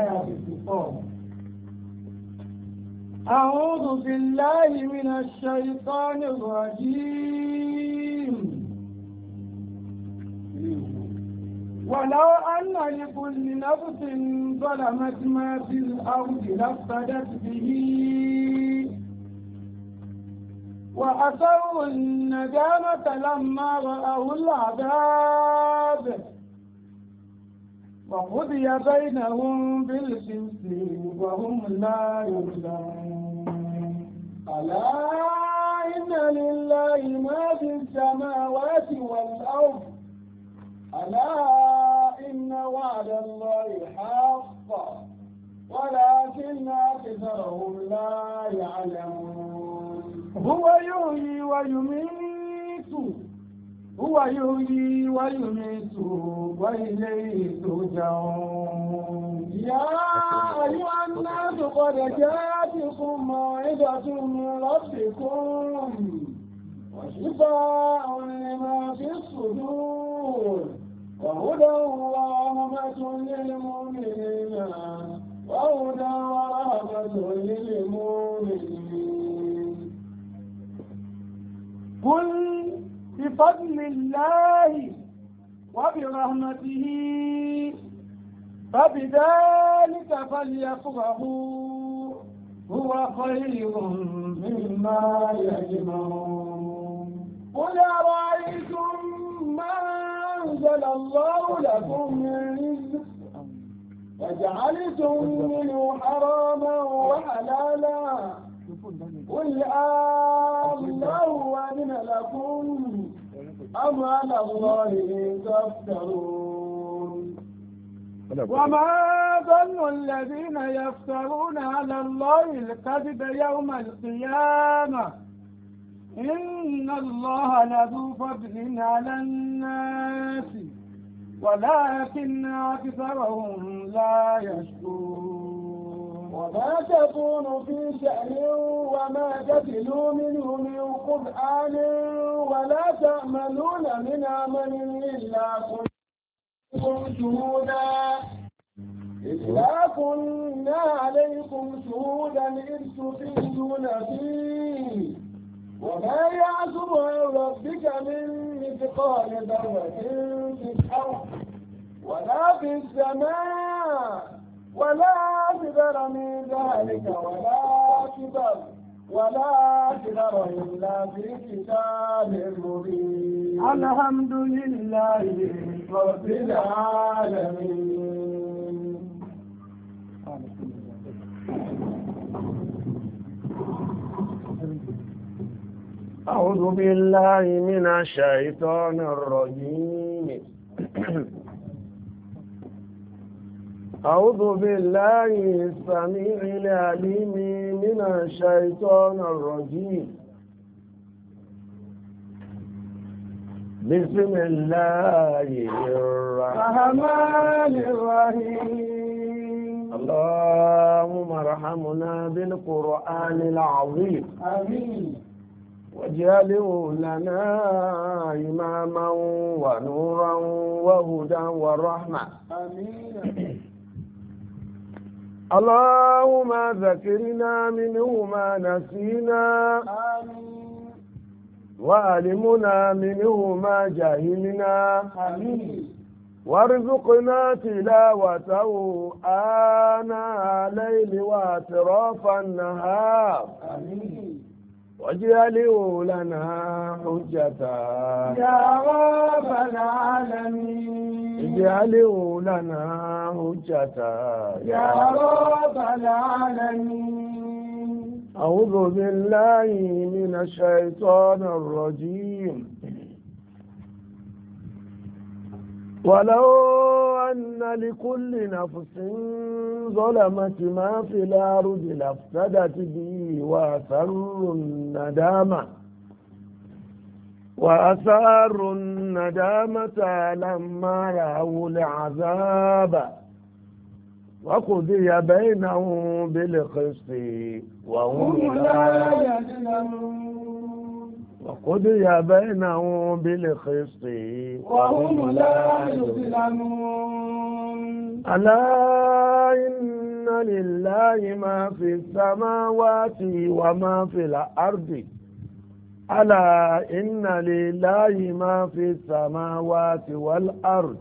آية 54. أعوذ بالله من الشيطان الرجيم. ولو أن لكل نفس ظلمت ما في الأرض لافتدت به وأسروا الندامة لما رأوا العذاب وقضي بينهم بالقسط وهم لا يظلمون. ألا إن لله ما في السماوات والأرض ألا إن وعد الله حق ولكن أكثرهم لا يعلمون. هو يحيي ويميت وإليه ترجعون. يا أيها الناس قد جاءتكم موعظة من ربكم وشفاء لما في الصدور وهدى ورحمة للمؤمنين وهدى ورحمة للمؤمنين. قل بفضل الله وبرحمته فبذلك فليفرحوا هو خير مما يجمعون. قل أرأيتم ما أنزل الله لكم من رزق وجعلتم منه حراما وحلالا قل الله أذن لكم أم على الله تفترون. وما ظن الذين يفترون على الله الكذب يوم القيامة إن الله لذو فضل على الناس ولكن أكثرهم لا يشكرون. وما تكون في شأن وما تتلو منه من قرآن ولا تعملون من عمل إلا كنا عليكم شهودا إذ تفيدون فيه وما يعزب عن ربك من مثقال ذرة في الأرض ولا في السماء ولا أكبر من ذلك ولا أكبر إلا في كتاب مبين. الحمد لله رب العالمين. أعوذ بالله من الشيطان الرجيم. أعوذ بالله السميع العليم من الشيطان الرجيم. بسم الله الرحمن الرحيم. اللهم ارحمنا بالقرآن العظيم. آمين. واجعله لنا إماما ونورا وهدى ورحمة. آمين. اللهم ذكرنا منه ما نسينا. آمين. وعلمنا منه ما جهلنا. آمين. وارزقنا تلاوته آناء الليل وأطراف النهار. آمين. واجعله لنا حجة يا رب العالمين. اجعله لنا حجة يا رب العالمين. أعوذ بالله من الشيطان الرجيم. ولو أن لكل نفس ظلمت ما في الأرض لافتدت به وأسروا الندامة لما رأوا العذاب وقضي بينهم بالقسط وهم لا يظلمون. وقضي بينهم بالقسط وهم لا يظلمون. ألا إن لله ما في السماوات وما في الأرض ألا إن لله ما في السماوات والأرض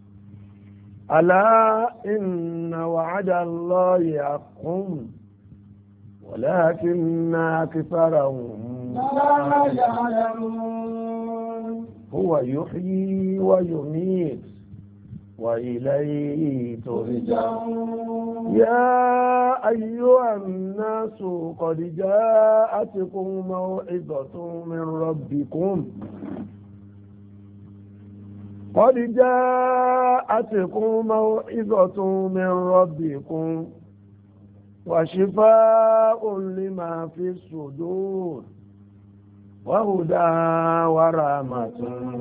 ألا إن وعد الله حق ولكن أكثرهم لا يعلمون هو يحيي ويميت وإليه ترجعون يا أيها الناس قد جاءتكم موعظة من ربكم وشفاء لما في الصدور وهدى ورحمة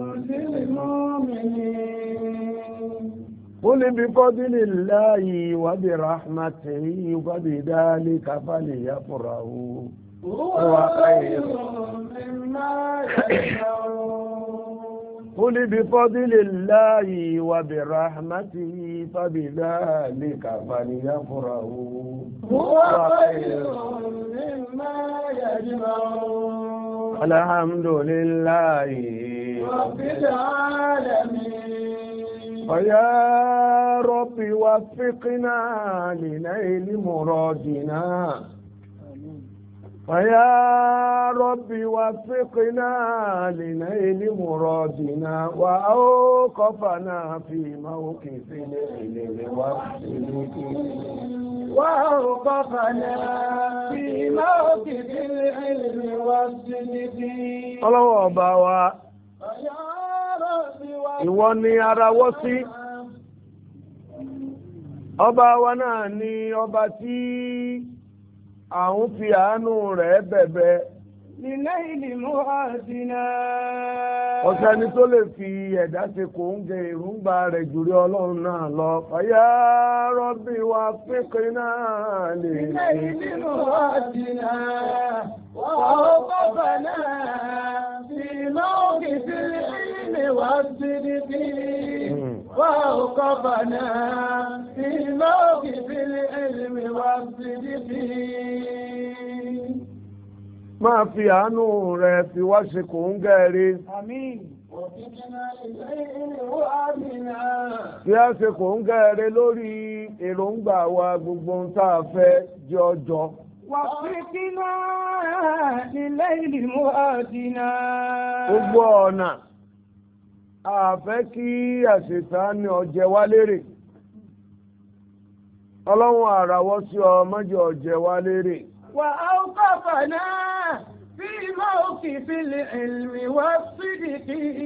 للمؤمنين قل بفضل الله وبرحمته فبذلك فليفرحوا هو خير مما يجمعون قل بفضل الله وبرحمته فبذلك فليفرحوا هو خير مما يجمعون الحمد لله رب العالمين فيا رب وفقنا لنيل مرادنا فيا رب وفقنا لنيل مرادنا وأوقفنا في موقف العلم والصدق Ọlọ́run ọba wa ìwọ ni arawọ́ sí ọba wa náà ni ọba tí à ń fi àánú rẹ̀ bẹ̀bẹ̀ nílẹ̀ ìlú àdínà. Ọ̀sẹ̀ni tó lè fi ẹ̀dá ṣe kò ń gẹ èròǹgbà rẹ̀ jùlọ Ọlọ́run náà lọ. Fàyà rọ́bì wa pínpín náà lè nílẹ̀ ìlú àdínà. wà ó bàbá náà bí lóògì sí ilé wa sí níbí. wà ó bàbá náà bí lóògì sí ilé wa sí níbí. Máa fi àánú rẹ̀ fi wá ṣe kò ń gẹ̀ẹ́rẹ́. Àmín. Fi á ṣe kò ń gẹ̀ẹ́rẹ́ lórí èròǹgbà wa gbogbo ń tá a fẹ́ jẹ́ ọjọ́. Wà pínkí náà nílẹ̀ ìlú àdínà. Gbogbo ọ̀nà a fẹ́ kí àṣetánì ọjẹ́ wá lérè. Ọlọ́run àràwọ́ sí ọ mọ́jọ ọjẹ́ wá lérè. وأوقفنا في موقف العلم والصدق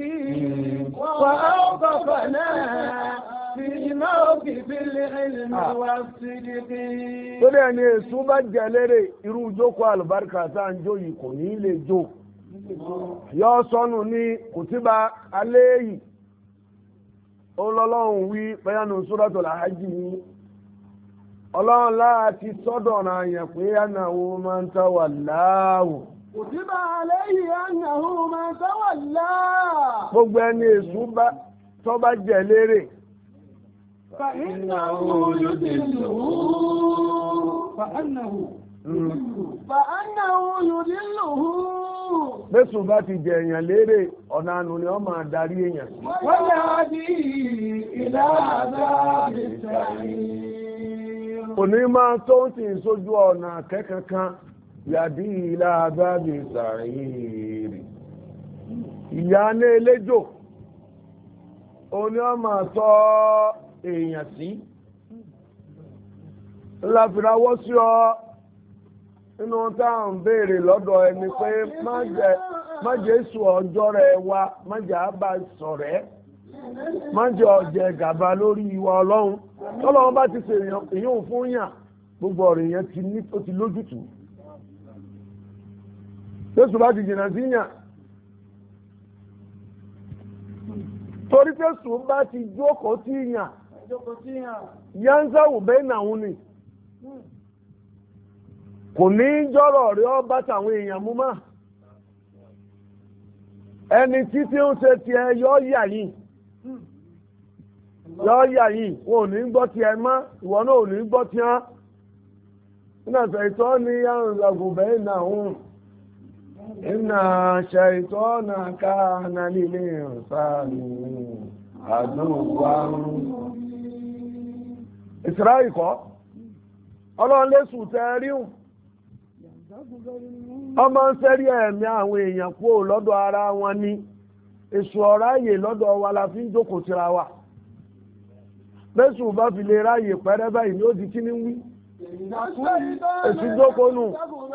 وأوقفنا في موقف العلم والصدق. Torí ẹni èṣù bá jẹ lérè irú ìjókòó àlùbáríkà tá à ń jó yìí kò ní lè jó. Yọ sọnù ní kùtìbà alẹ́ yìí. Ọlọ́run wí pẹ́yánu Suratul Hajj yìí. Ọlọ́run láti sọ́dọ̀ náà yẹn pé ànàwó máa ń tàwà láàwò. Kutiba alayhi annahu man tawalla. Gbogbo ẹni èṣù tó bá jẹ lérè. Fa innahu yudilluhu. Fa annahu yudilluhu. Bẹ́sù bá ti jẹ èèyàn lérè ọ̀nà ànú ni wọ́n máa darí èèyàn sí. Wa yahdi ila adhabis sa'ir. Òní máa tó ń tì sójú ọ̀nà akẹ́kọ̀ọ́kan yàdí ilá agbábi sàárì. Ìyá ní eléjò, òní ó máa tọ́ èèyàn sí. Láfirawọ́ sí ọ nínú táwọn ń béèrè lọ́dọ̀ ẹni pé má jẹ́ èṣù ọjọ́ rẹ̀ wá, má jẹ́ àbá sọ̀rẹ́. Má jẹ́ ọ̀jẹ̀ gàba lórí ìwà Ọlọ́run tọ́lọ́run bá ti ṣe èyàn fún yàn gbogbo ọ̀rọ̀ yẹn ó ti lójútùú. Jésù bá ti jìnnà sí yàn torí Jésù bá ti jókòó tí yàn yánsáwù bẹ́ẹ̀ nàún ni kò ní jọ́rọ̀ rí ọ bá tàwọn èèyàn mú mà ẹni títí ń ṣe tiẹ̀ yọ yà yìí wọn ò ní gbọ́ ti ẹ mọ́ ìwọ náà ò ní gbọ́ ti hàn iná ṣàìtọ́ ní yanzagu bainahum inna ṣàìtọ́nà kana lil insani aduwwan. Ísírẹ́lì kọ́ ọlọ́run lésù tẹ́ríhùn ọmọ ń sẹ́rí ẹ̀mí àwọn èèyàn kúrò lọ́dọ̀ ara wọn ní èṣù ọ̀ráyè lọ́dọ̀ wa la fi ń jókòó tira wa lésù bá fi lè ráyè pẹ́rẹ́ báyìí ní ó di kíní wí èṣù jókòó nù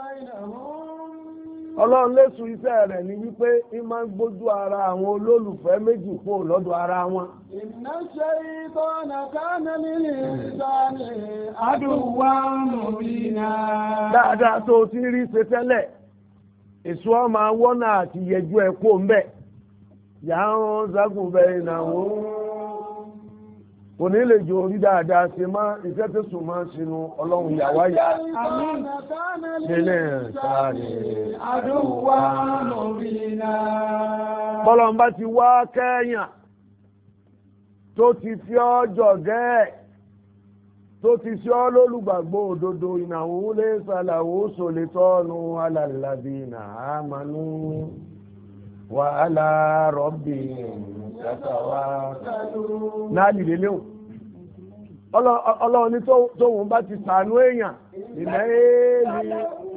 ọlọ́run lésù iṣẹ́ rẹ̀ ní wípé ń máa ń gbójú ara àwọn olólùfẹ́ méjì kúrò lọ́dọ̀ ara wọn. Inna shaytana kana lil insani aduwwan mubina. Dáadáa tó ti rí ṣe tẹ́lẹ̀ èso ọmọ wọ́nà àti yẹjú ẹ̀ kó ń bẹ̀ yàrá zagun bẹ́ẹ̀ náà kò ní lè jò orí dáadáa ṣe má iṣẹ́ tó sùn máa ń sinú ọlọ́run yàwá yà nílẹ̀ sáré àdúwà mọ̀bìnà. bọ́lọ̀ bá ti wá kẹ́yàn tó ti fi ọ́ jọ̀gẹ́ tó ti fi ọ́ lólùgbàgbọ́ òdodo ìnáwó lè ṣàlàwó sòlè tọ́nu alàlàbí nàámanú wàhálà rọ́bì náà lè léwu ọlọ́run ní tóun bá ti sàánú èèyàn ilẹ̀ èèlì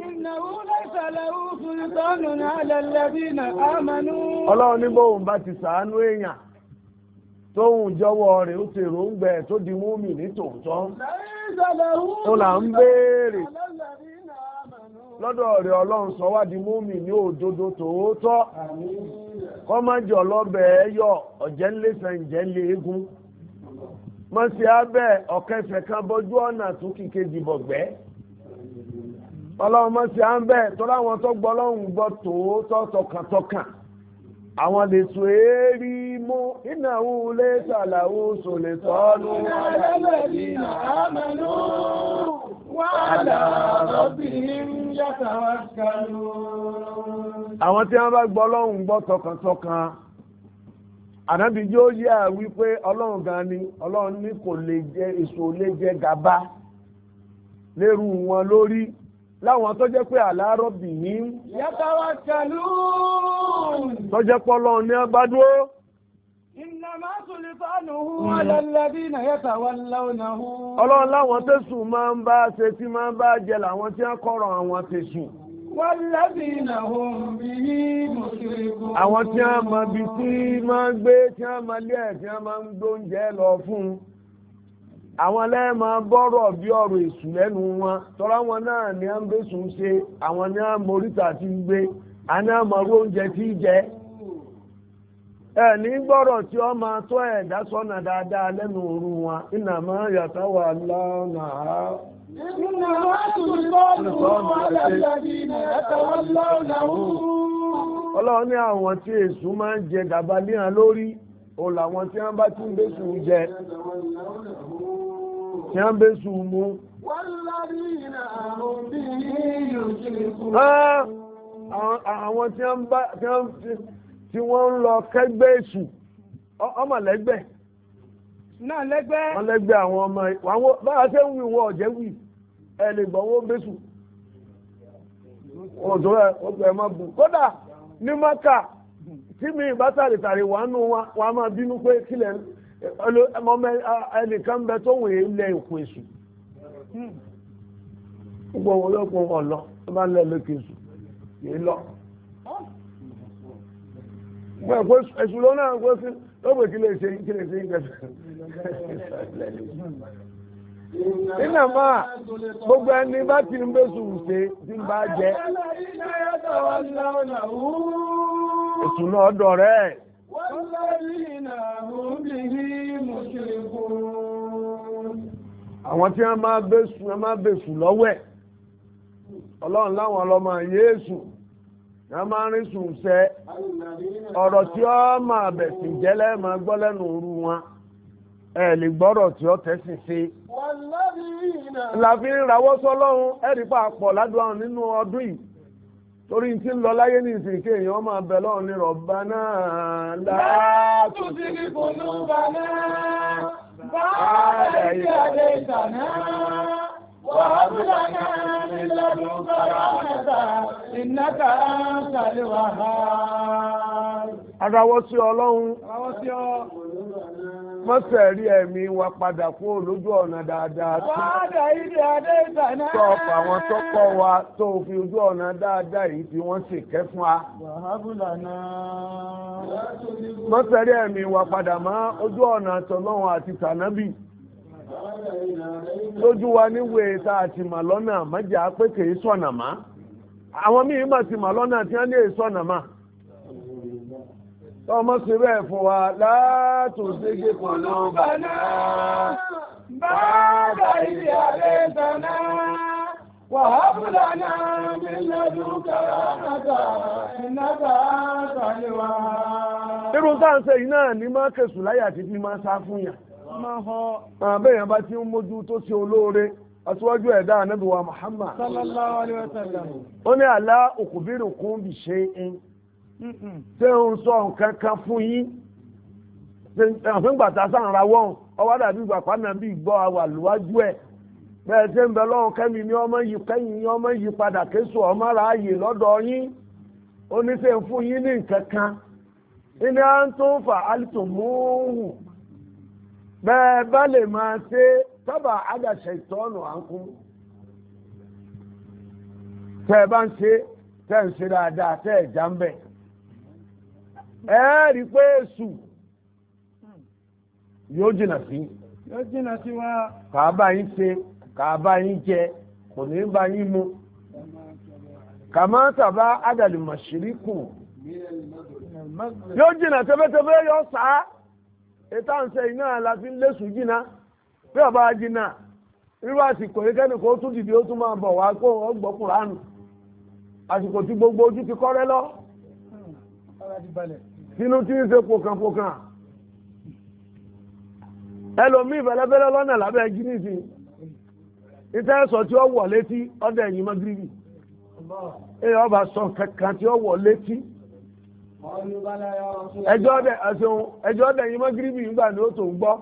ọlọ́run ní bóun bá ti sàánú èèyàn tóun jọ̀wọ́ rẹ̀ ó ti ròǹgbẹ̀ tó di múmi ní tòótọ́ ó là ń béèrè lọ́dọ̀ rẹ̀ ọlọ́run sọ wá di múmi ní òdodo tòótọ́ kọ́májọ lọ́bẹ̀ ẹ̀yọ ọ̀jẹ̀ńlẹ́sẹ̀ ǹjẹ́ńlẹ́ eégún mọ́sí abẹ́ ọ̀kẹsẹ̀ kan bójú ọ̀nà tún kíkejì bọ̀gbẹ́ ọlọ́run mọ́sí abẹ́ tó láwọn tó gbọ́ ọlọ́run gbọ́ tòótọ́ tọkàntọkàn àwọn lè so èérí mú ìnáwó lè ṣàlàwó sòlè tọ́nu alladhina amanu wa ala rabbihim yatawakkalun. àwọn tí wọ́n bá gbọ́ ọlọ́run gbọ́ tọkàntọkàn ànábì yóò yẹ wípé ọlọ́run gan ni ọlọ́run ní kò lè jẹ èso lè jẹ gàba lérú wọn lórí láwọn tó jẹ́ pé àlárọ̀ bì ní yatawakkalun tó jẹ́ pé ọlọ́run ní agbádúró. innama sultanuhu ala alladhina yatawallawnahu. ọlọ́run láwọn tẹ̀sùn máa ń bá ṣe tí máa ń bá jẹ làwọn tí wọ́n kọ̀rọ̀ àwọn tẹ̀sùn. walladhina hum bihi mushrikun. àwọn tí wọ́n máa bí tí máa ń gbé tí wọ́n máa lé ẹ̀ tí wọ́n máa ń gbóúnjẹ lọ fún un. àwọn lẹ́ẹ̀mọ bọ́rọ̀ bí ọ̀rọ̀ èṣù lẹ́nu wọn tọ́lá wọn náà ní à ń bẹ́sùn ṣe àwọn ní à ń moríta tí ń gbé àní àmọ̀rú oúnjẹ tí ń jẹ. ẹ ní gbọ́rọ̀ tí ó máa tó ẹ̀dá sọ́nà dáadáa lẹ́nu òru wọn innama yatawallawna. innama sultanuhu ala alladhina yatawallawnahu. ọlọ́run ní àwọn tí èṣù máa ń jẹ gàba léhàn lórí òun làwọn tí wọ́n bá tún bẹ́sùn jẹ tí wọ́n bẹ́sùn mú. walladhina hum bihi yushrikun. àwọn tí wọ́n ń lọ kẹ́gbẹ́ èṣù ọmọ lẹ́gbẹ́ náà lẹ́gbẹ́. wọ́n lẹ́gbẹ́ àwọn ọmọ àwọn báwa ṣe ń wí wọ ọ̀jẹ́ wì ẹ lè gbọ́ wọ́n bẹ́sùn ọ̀dọ́ ẹ̀ ọgbà ẹ̀ má bù kódà ní Mákà tí mi ìbá tàrìtàrì wà nù wọn a máa bínú pé kílẹ̀ ẹnìkan bẹ tó wòye ilẹ̀ ìkó èṣù gbogbo wọn lọ́pọ̀ wọn lọ tó bá lẹ́ lókè èṣù yìí lọ. èṣù ló náà gbé sí lọ́pọ̀ kí lè ṣe ìgbẹ̀sẹ̀. nínú máa gbogbo ẹni bá ti ń bẹ́ sùn ṣe tí ń bá jẹ èṣù náà dọ̀ rẹ̀. àwọn tí wọ́n máa bẹ̀sù lọ́wọ́ ẹ̀ ọlọ́run láwọn ọlọ́mọ yéésù wọ́n máa rí sùn ṣẹ́ ọ̀rọ̀ tí ó máa bẹ̀sìn jẹ́lẹ́ máa gbọ́ lẹ́nu òru wọn ẹ lè gbọ́rọ̀ tí ó tẹ́sí sí. láfi ń rawọ́ sọ́lọ́run ẹ̀rí pàpọ̀ ládùn nínú ọdún yìí torí tí ń lọ láyé ní ìsìn kí èèyàn máa bẹ lọ́run ní Rabbana la tuzigh qulubana ba'da idh hadaytana وهب لنا من لدنك رحمة إنك أنت الوهاب. Adáwọ́ sí Ọlọ́run. Adáwọ́ sí ọ. Mọ́sẹ̀rí ẹ̀mí wa padà kúrò lójú ọ̀nà dáadáa tí Wàhádà ìdí adé ìtànà. tọ́ọ̀pù àwọn tó kọ́ wa tó fi ojú ọ̀nà dáadáa yìí tí wọ́n sì kẹ́ fún wa. Wàhábùlànà. Mọ́sẹ̀rí ẹ̀mí wa padà mọ́ ojú ọ̀nà tọlọ́run àti tànábì. Lójú wa níwèé tá a ti mà lọ́nà mọ́jà pé kìí sọ̀nà má. Àwọn míì mà ti mà lọ́nà tí wọ́n lè sọ̀nà má. Ọmọ sí bẹ́ẹ̀ fún wa látò ségé kan ló bá náà. Bàbá ìdí adé ìtànà. Wàhábùlànà min ladunka rahmatan innaka antal wahhab. Irú sáǹsẹ̀ yìí náà ní máa kẹsù láyà tí fi máa sá fún yàn. Àbẹ́yàn bá ti ń mójú tó ṣe olóore, aṣíwájú ẹ̀dá Ànábì wa Muhammad. Sallallahu alaihi wasallam. Ó ní àlá ukhbirukum bi shay'in. Ṣé ń sọ nǹkan kan fún yín? Àfin gbàtà sáà ra wọ́n, ọwọ́ dàbí ìgbàpá náà bí ìgbọ́ àwà lùwájú ẹ̀. Bẹ́ẹ̀ ṣe ń bẹ lọ́wọ́ kẹ́mi ní ọmọ yìí kẹ́yìn ní ọmọ yìí padà kéṣù ọmọ ráàyè lọ́dọ̀ yín. Ó ní ṣe ń fún yín ní nǹkan kan. Ilé à ń tó fà altumuhu. Bẹ́ẹ̀ bá lè máa ṣe sábà àdàṣẹ ìtọ́nù àǹkú. Tẹ́ ẹ bá ń ṣe tẹ́ ń ṣe dáadáa tẹ́ ẹ̀ já ń bẹ̀. Ẹ rí i pé èṣù yóò jìnà sí. Yóò jìnà sí wa. Kàábà yín ṣe, kàábà yín jẹ, kò ní bá yín mu. Kàmá tàbá àdàlì màṣíríkù. Yóò jìnà tẹ́fẹ́tẹ́fẹ́ yóò sá. Ètò àǹsẹ̀ iná la fi ń lésù jìnà. Bí ọba jìnà, irú àsìkò yìí kẹ́ni kó tún dìde ó tún máa bọ̀ wá kó ọgbọ́ Kùránù. Àsìkò tí gbogbo ojú ti kọ́rẹ́ lọ. Sínú tí ń ṣe pòkànpòkàn. Ẹlòmíì bẹ̀lẹ́bẹ̀lẹ́ lọ́nà lábẹ́ gínísì. Ìtẹ́sọ̀ tí ó wọ̀ létí ọdẹ ẹ̀yìn Magribi. Èyí ọba sọ kankan tí ó wọ̀ létí. Ẹjọ́ ọdẹ ẹ̀yìn Magribi nígbà ni ó tó gbọ́.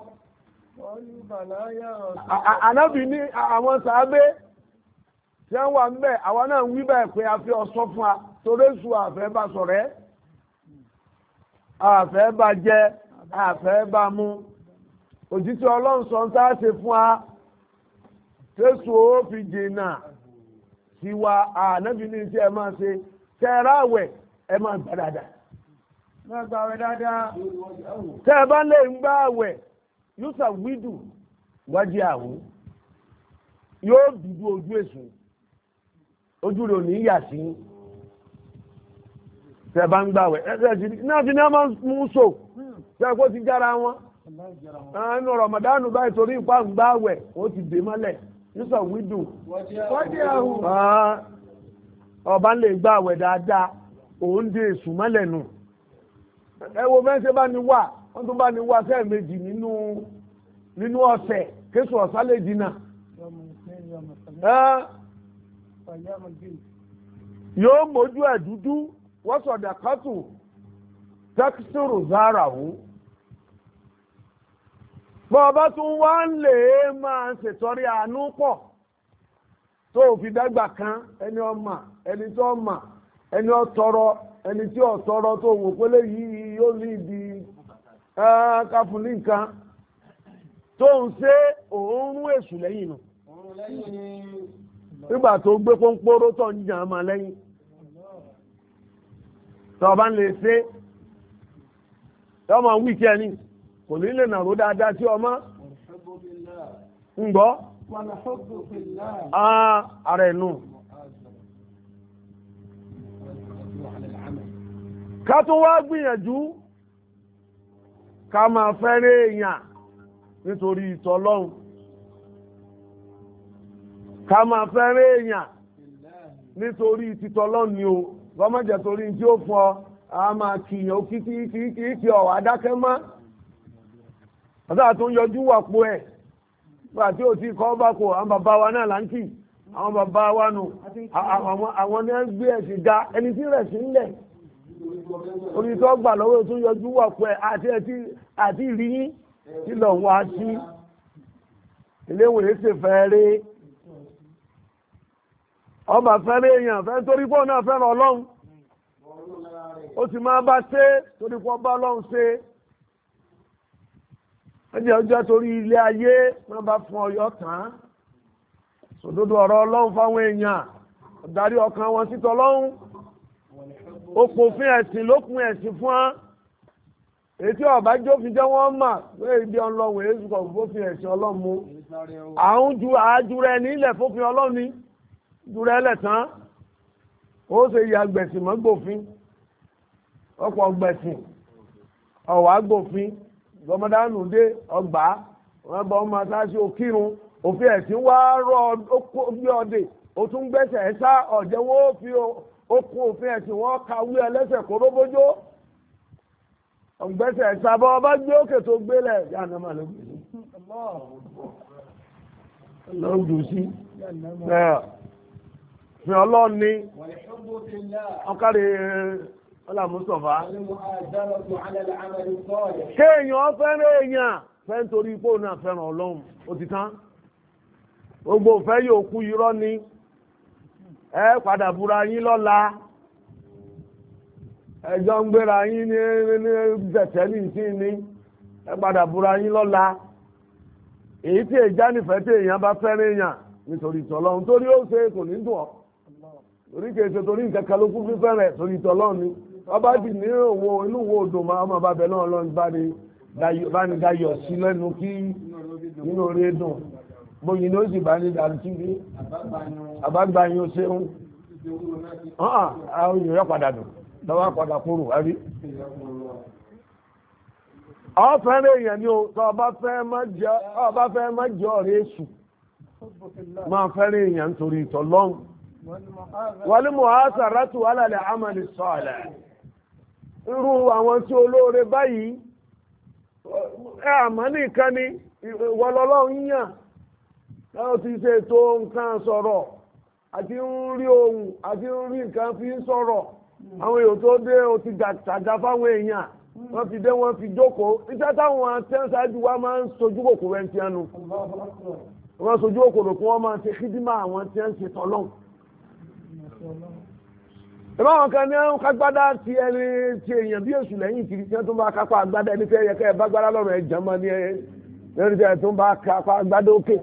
Ànábì ní àwọn sàábé tí wọ́n wà ń bẹ̀, àwọn náà ń wí bẹ́ẹ̀ pé a fi ọ̀sọ́ fún wa torí èṣù àfẹ́ bá sọ̀rẹ́, àfẹ́ bá jẹ, àfẹ́ bá mú. Òjíṣẹ́ Ọlọ́run sọ ń tá a ṣe fún wa tẹ́sù ó fi jìnnà sí wa. Ànábì ní tí ẹ máa ṣe tẹ́ẹ̀rá àwẹ̀ ẹ máa gbà dáadáa. Máa gbà àwẹ̀ dáadáa. Tẹ́ ẹ bá lè ń gbà àwẹ̀ yóò wídù wájú àwọn yóò dúdú ojú èṣù, ojú rẹ̀ ò ní yà sí. Tẹ́ ẹ bá ń gbà àwẹ̀ náà fi ní a máa mú so tẹ́ ẹ kó ti jára wọn. Ẹnu Ramadan báyìí torí ipá ń gbà àwẹ̀ ó ti dè mọ́lẹ̀ yóò wídù Wájú àwọn. ọba lè gbà àwẹ̀ dáadáa òun dé èṣù mọ́lẹ̀ nù. Ẹ wo bẹ́ẹ̀ ṣe bá ní wà wọ́n tún bá ní wá sẹ́ẹ̀ méjì nínú ọ̀sẹ̀ kéṣù ọ̀sán lè jìnnà. Yóò mójú ẹ̀ dúdú wọ́n sọ̀dà kátù tẹ́kítírù zára wù. Bọ́ọ̀bá tún wá ń lè máa ṣètọrẹ àánú pọ̀ tó fi dágbà kan ẹni ọmọ ẹni tó ọmọ ẹni ọtọrọ ẹni tí ọtọrọ tó wò pélé yìí yóò ní ibi káfún ní nǹkan tó ń ṣe òórùn èṣù lẹ́yìn nù. Nígbà tó gbé pọ́npọ́rọ́ tó ń jà máa lẹ́yìn. Tó bá ń lè ṣe ọmọ wíkì ẹni kò ní lè nàró dáadáa tí ọmọ ń gbọ́. Ara ẹ̀nu. Ká tó wá gbìyànjú ká máa fẹ́rẹ̀ èèyàn nítorí ìtọ́lọ́run. Ká máa fẹ́rẹ̀ èèyàn nítorí ìtìtọ́lọ́run ni o. Gọ́mọ̀jẹ̀ torí tí ó fún ọ, a máa kìyàn ó kí ọ̀wà dákẹ́ mọ́. Ọ̀dá tó ń yọjú wà pó ẹ̀. Nígbà tí ó ti kọ́ bá kò, àwọn bàbá wa náà láńkì, àwọn bàbá wa nù, àwọn ní gbé ẹ̀sìn ga, ẹni tí rẹ̀ sí ń lẹ̀. Orí tó gbà lọ́wọ́ tó yọjú wà pẹ́ àti ìrìyìn tí lọ wá sí iléèwé ṣe fẹ́ rí ọba fẹ́ràn èèyàn fẹ́ torí pé òun náà fẹ́ràn ọlọ́run ó sì máa bá ṣe torí pé ọba ọlọ́run ṣe ẹjẹ ọjọ́ torí ilé ayé wọ́n bá fún ọyọ́ tán sòdodo ọ̀rọ̀ ọlọ́run fáwọn èèyàn darí ọkàn wọn sí tọlọ́run ó pòfin ẹ̀sìn lókun ẹ̀sìn fún wọn ètí ọba jófin jẹ́ wọ́n mà pé ibi ọlọ́run èyí kò fòfin ẹ̀sìn ọlọ́run mú àájúrẹ́ nílẹ̀ fòfin ọlọ́run ní jùrẹ́ ẹlẹ̀ tán ó ṣe ya gbẹ̀sìn mọ́ gbòfin ọ̀pọ̀ gbẹ̀sìn ọ̀wá gbòfin gọmọdánù dé ọgbà wọn bọ ọmọ atáṣe òkírun òfin ẹ̀sìn wá rọ bí ọdẹ ó tún gbẹ́sẹ̀ ẹ̀ sá ọ̀jẹ̀ wọn ó fi okun òfin ẹ̀sìn wọn kàwé ẹlẹ́sẹ̀ kóróbójó ọ̀gbẹ́sẹ̀ ẹ̀ sá bọ́ ọba gbé òkè tó gbélẹ̀ yànnà máa ló gbé lọ́dún sí fi ọlọ́run ní ọkàrí ọlàmùsọ̀fà kéèyàn fẹ́ràn èèyàn fẹ́ nítorí ipò náà fẹ́ràn ọlọ́run ó ti tán gbogbo òfẹ́ yóò kú irọ́ ni ẹ padà búra yín lọ́la ẹjọ́ ń gbéra yín ní bẹ̀tẹ̀ ní ìsìn ní ẹ padà búra yín lọ́la èyí tí èjá nífẹ̀ẹ́ tí èèyàn bá fẹ́ràn èèyàn nítorí ìtọ́lọ́run torí ó ṣe kò ní dùn ọ́ torí kìí ṣe torí nǹkan kan ló kú fífẹ́ rẹ̀ torí ìtọ́lọ́run ni ọba dì ní òwò inú wo odò máa ọmọ bàbẹ̀ náà lọ́n bá ní dayọ̀ sí lẹ́nu kí nínú orí dùn bóyin ní ó sì bá ní dàrútìrí àbágbáyìn ó ṣeun àwọn èèyàn yọ padà dùn lọ́wọ́ padà kúrò wárí ọ̀fẹ́rẹ́ èèyàn ni ó tọ́ ọba fẹ́ má jẹ́ ọ̀rẹ́ èṣù máa fẹ́rẹ́ èèyàn nítorí ìtọ́lọ́run wal muhasaratu ala al-amali salih irú àwọn tí olóore báyìí ẹ àmọ́ nìkan ni ìwọlọ́lọ́run yàn láwọn ti ṣe ètò nǹkan sọ̀rọ̀ àti ń rí ohun àti ń rí nǹkan fi ń sọ̀rọ̀ àwọn èèyàn tó dé o ti tàgá fáwọn èèyàn wọ́n fi dé wọ́n fi jókòó iṣẹ́ táwọn atẹ́ǹsáájú wa máa ń sojú kòkòrò ẹni tí a nu wọ́n sojú kòkòrò kí wọ́n máa ṣe kídímà àwọn tí a ń ṣe tọ́lọ́hùn ìbáwọn kan ní ẹ̀rùn kágbádá ti ẹni ti èèyàn bí èṣù lẹ́yìn kiri tí wọ́n tún bá kápá agbádá ẹni tí ẹ̀yẹ kẹ́ ẹ̀ bá gbádá lọ́rùn ẹ̀ jẹ́mọ́ ní ẹni tí ẹ̀ tún bá kápá agbádá òkè.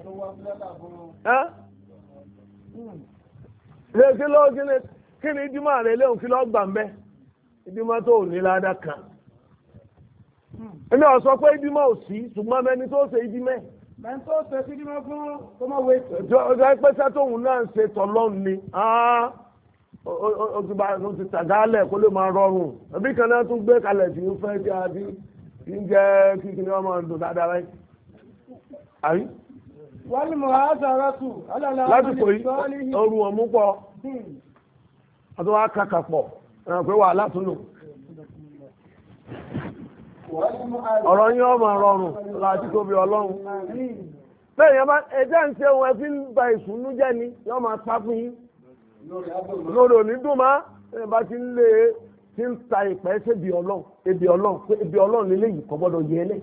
kí ni ìdímọ̀ rẹ̀ léhùn kí lọ́ọ́ gbà ń bẹ́ ìdímọ̀ tó ò ní ládàá kan. èmi ò sọ pé ìdímọ̀ ò sí ṣùgbọ́n mẹ́ni tó ṣe ìdímẹ̀. mẹ́ni tó ṣe ìdímọ̀ fún kọ́mọ̀wé. ọjọ́ pẹ́sẹ́ tóun náà ń ṣe tọ́lọ́run ni. ó ti tàgálẹ̀ kó lè máa rọrùn ẹbí kan náà tún gbé kalẹ̀ tí ń fẹ́ tí a ti ń jẹ́ kíkì ní ọmọ ọdún dáadáa rẹ̀ àrí. wọ́n ní mọ̀ á sọ̀rọ̀ tù lásìkò yìí orun ọ̀mú pọ̀ ọdún wa kàkà pọ̀ ẹ̀rọ pé wà látúnú ọ̀rọ̀ yín ọmọ rọrùn láti tóbi ọlọ́run bẹ́ẹ̀ yẹn bá ẹjẹ́ ń ṣe ohun ẹ fi ń ba ìsúnú jẹ́ ni yọ́ máa sá fún yín lórí òní dùn má ẹ bá ti ń lé tí ń ta ìpẹ́ ṣe bí ọlọ́run ebi ọlọ́run pé ebi ọlọ́run nílé yìí kọ́ gbọ́dọ̀ yẹ lẹ̀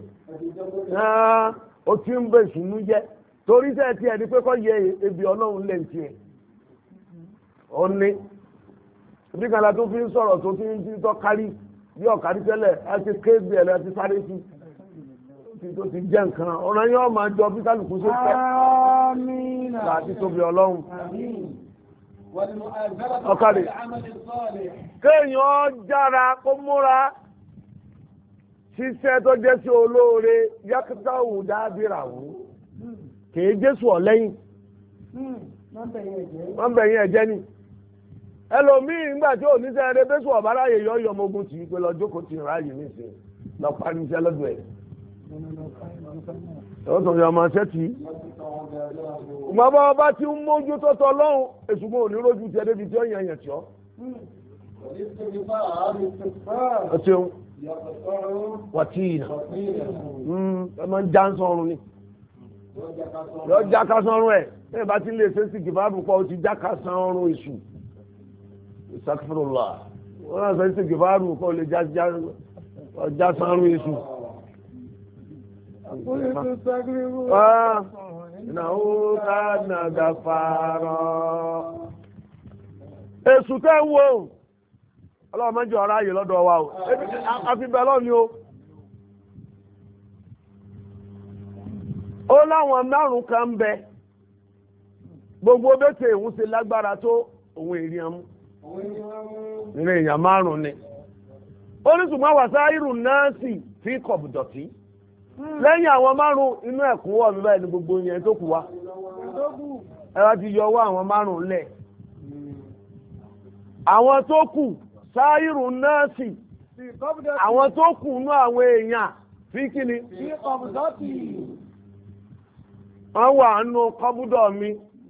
ó ti ń bẹ ìṣúnú jẹ́ torí sẹ́ẹ̀ tí ẹni pé kọ́ yẹ ebi ọlọ́run lẹ̀ ń tiẹ̀ ó ní ibi kan la tó fi ń sọ̀rọ̀ tó fi ń tọ́ kárí bí ọ̀kárí tẹ́lẹ̀ á ti ké bí ẹ̀rẹ́ ti sáré sí tó ti jẹ́ nǹkan ọ̀nà yóò máa jọ bí kálukú ṣe fẹ́ láti tóbi ọlọ́run ọ̀kadì kéèyàn jára kó múra ṣiṣẹ́ tó jẹ́ sí olóore yákítàwù dábìràwù kìí jésù ọ̀lẹ́yìn wọ́n bẹ̀yìn ẹ̀jẹ̀ ni ẹlòmíì nígbà tí ò ní sẹ́ẹ̀rẹ́ bẹ́sù ọ̀báráyè yọ ọmọogun tì í pé lọ́jọ́ kò tí ì ráàyè nísìnyí lọ parí iṣẹ́ lọ́dọ̀ ẹ̀ ó tún yọ ọmọ ṣẹ́ tì í ìgbàgbọ́ ọba tí ń mójú tó tọ́ lọ́hùn èṣùgbọ́n ò ní rójú tiẹ̀ débi tí ó yàn yàn tí ọ́. ọ ṣeun wàtíìnà ẹ máa ń já ń sọrun ni yọ já ká sọrun ẹ bẹ́ẹ̀ bá ti lè ṣe sí kìfàbù pọ̀ ó ti já ká sọrun èṣù ìsàkìfìrùlà wọ́n náà ṣe sí kìfàbù pọ̀ ó lè já sọrun èṣù. إنه كان غفارا èṣù tẹ́ ń wo ọlọ́run mẹ́jọ ọ̀rá yìí lọ́dọ̀ wa o àfibẹ́ lọ́ni o. ó láwọn márùn kan ń bẹ gbogbo bẹ́tẹ̀ ìhun ṣe lágbára tó òun èèyàn mú nínú èèyàn márùn ni ó ní ṣùgbọ́n wàsáírù náà sì fi kọ̀bùdọ̀tí lẹ́yìn àwọn márùn inú ẹ̀kúnwọ́ mi báyìí ní gbogbo yẹn tó kù wá ẹ wá ti yọ ọwọ́ àwọn márùn lẹ̀ àwọn tó kù sáírù náà sì àwọn tó kù nú àwọn èèyàn fi kíni wọ́n wà nínú kọ́búdọ̀ mi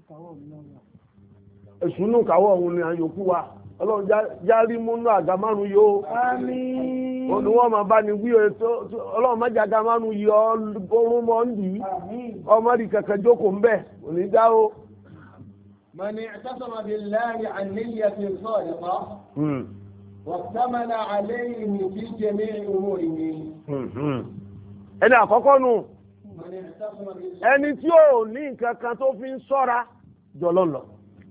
ìṣúnú kàwọ́ òun ni àyòkú wa ọlọ́run járí múnú àga márùn yóò olùwọ́n ma bá ní wí ọlọ́run má jàga márùn yọ orún mọ́ ń dì í ọmọ rí kẹ̀kẹ́ jókòó ń bẹ̀ òní dá o. من اعتصم بالله عن نية صادقة واحتمل عليه في جميع أموره. ẹni àkọ́kọ́ nù ẹni tí ò ní nǹkan kan tó fi ń ṣọ́ra jọlọ lọ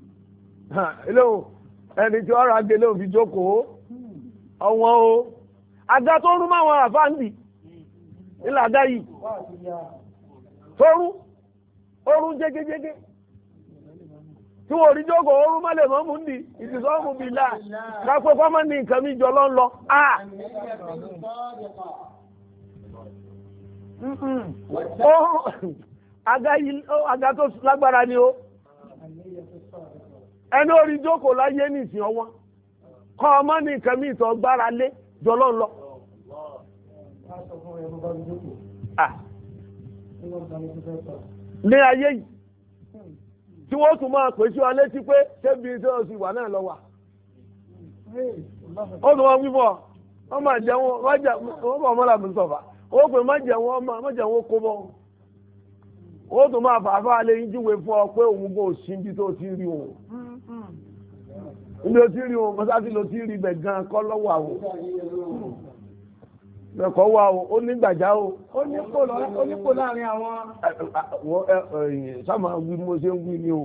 ẹni tí ọ̀rọ̀ agẹlẹ́ òfin jókòó ọ̀wọ́n o àga tó rú máwọn àfáàndì ilẹ̀ àga yìí tó rú orú jégéjégé tí wọ́n rí jókòó orú má lè mọ́mú ndì ìtìsọ́mù bí láà kápẹ́ kọ́mọ́ ní nǹkan mi jọ lọ́nlọ́ àga tó lágbára ni ó ẹni orí jókòó láyé nìsín ọwọ́ kọ́ ọmọ ní nǹkan mi ìtọ́ gbára lé jọlọ́ lọ. ní ayé yìí tí wọ́n tún máa pèsè ọ létí pé ṣébi tí ó sì wà náà lọ wà. ó tún wọn wíwọ wọn máa jẹun wọn bọ ọmọlá mi sọfà ó pè má jẹun kó bọ ó tún máa fàáfà lé yín júwe fún ọ pé òun kò sí ibi tó ti rí òun ibi tó ti rí òun mọ́sáàsì ló ti rí ibẹ̀ gan kọ́ lọ́wọ́ àwọn ẹ̀kọ́ wa o ó ní gbàjá o ó nípò láàrin àwọn sáàmà wí mo ṣe ń wí ni o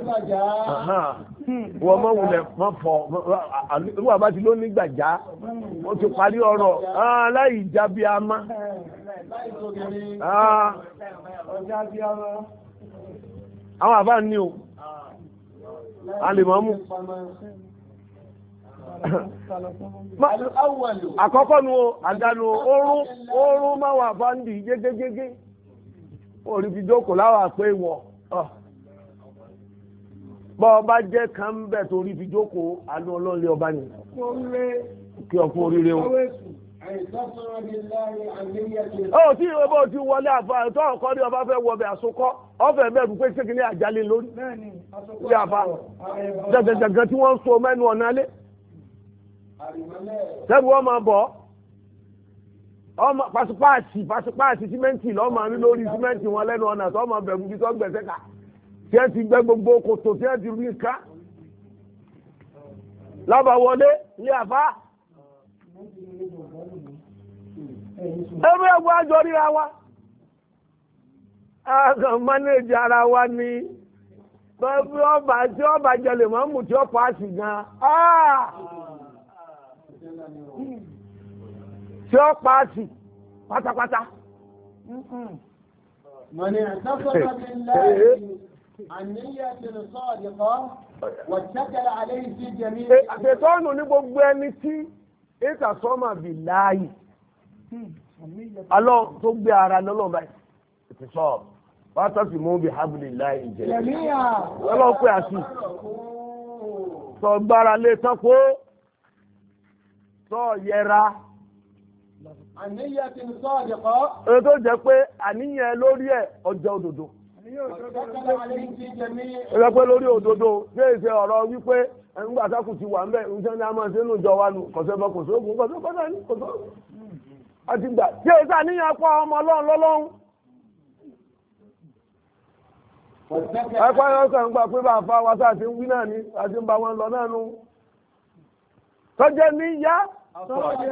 wọ́n mọ̀ wulẹ̀ mọ́ fọ́ wọ́n bá ti ló ní gbàjá ó ti parí ọ̀rọ̀ láì jábí amá àwọn àbá ní o a lè mọ́ mú àkọ́kọ́ nu àdánù oorun máa wà fáńdì gégégégé orí fi jókòó láwà pé wọ̀ bọ́ ọba jẹ́ kan ń bẹ̀ torí fi jókòó àánú ọlọ́ọ̀lẹ́ ọba ni kí ọkùn oríire o. ó tí ìwé bó ti wọlé àfa tó ọkọ ní ọba fẹ́ wọbẹ̀ àsokọ́ ọfẹ́ bẹ́ẹ̀ pé ṣékin ní àjálé lórí ilé àfa jẹgẹjẹgẹ tí wọ́n ń so mẹ́nu ọ̀nà alẹ́ tẹ́bù wọ́n máa bọ̀ ọmọ pàṣípààtì símẹ́ǹtì lọ́ọ́ máa rí lórí símẹ́ǹtì wọn lẹ́nu ọ̀nà tó máa bẹ̀rù bí tó gbẹ̀sẹ̀ ká tí ẹ ti gbẹ́ gbogbo kòtò tí ẹ ti rí ká lábàwọlé ní àfá ẹgbẹ́ ẹgbẹ́ àjọ ríra wa àkàn mánéjì ara wa ní tí ọba jẹlẹ̀ mọ́ mú tí ó pàṣì gan tí ó pàṣì pátápátá. من اعتصم بالله عن نية صادقة واتكل عليه في جميع àṣetọ́nù ní gbogbo ẹni tí ìtàsọ́mà bí láàyè alọ́ tó gbé ara lọ́lọ́ báyìí ìtìsọ́ wá tọ́sí mú bí hábìlì láàyè jẹ́ ọlọ́ pé àṣì sọ gbára lé tọ́kó sọ yẹra àníyàn sọ́ọ̀dẹ̀kọ́. èyí tó jẹ́ pé àníyàn lórí ẹ̀ ọjọ́ òdodo. ẹgbẹ́ pé lórí òdodo ṣé ìṣe ọ̀rọ̀ wípé nígbà tákù ti wà ń bẹ̀ ń sẹ́ni a máa ṣe nù jọ wa nù kọ̀sẹ́ bọ́ kò sóògùn kọ̀sẹ́ bọ́ náà ní kòsó. àti gbà ṣé ìṣe àníyàn pọ̀ ọmọ ọlọ́run lọ́lọ́run. ẹ̀pá yọ̀ sàn gbà pé bá a fa wa sáà ti ń wí náà ni àti ń bá wọn lọ náà nù. tọ́jẹ́ ní yá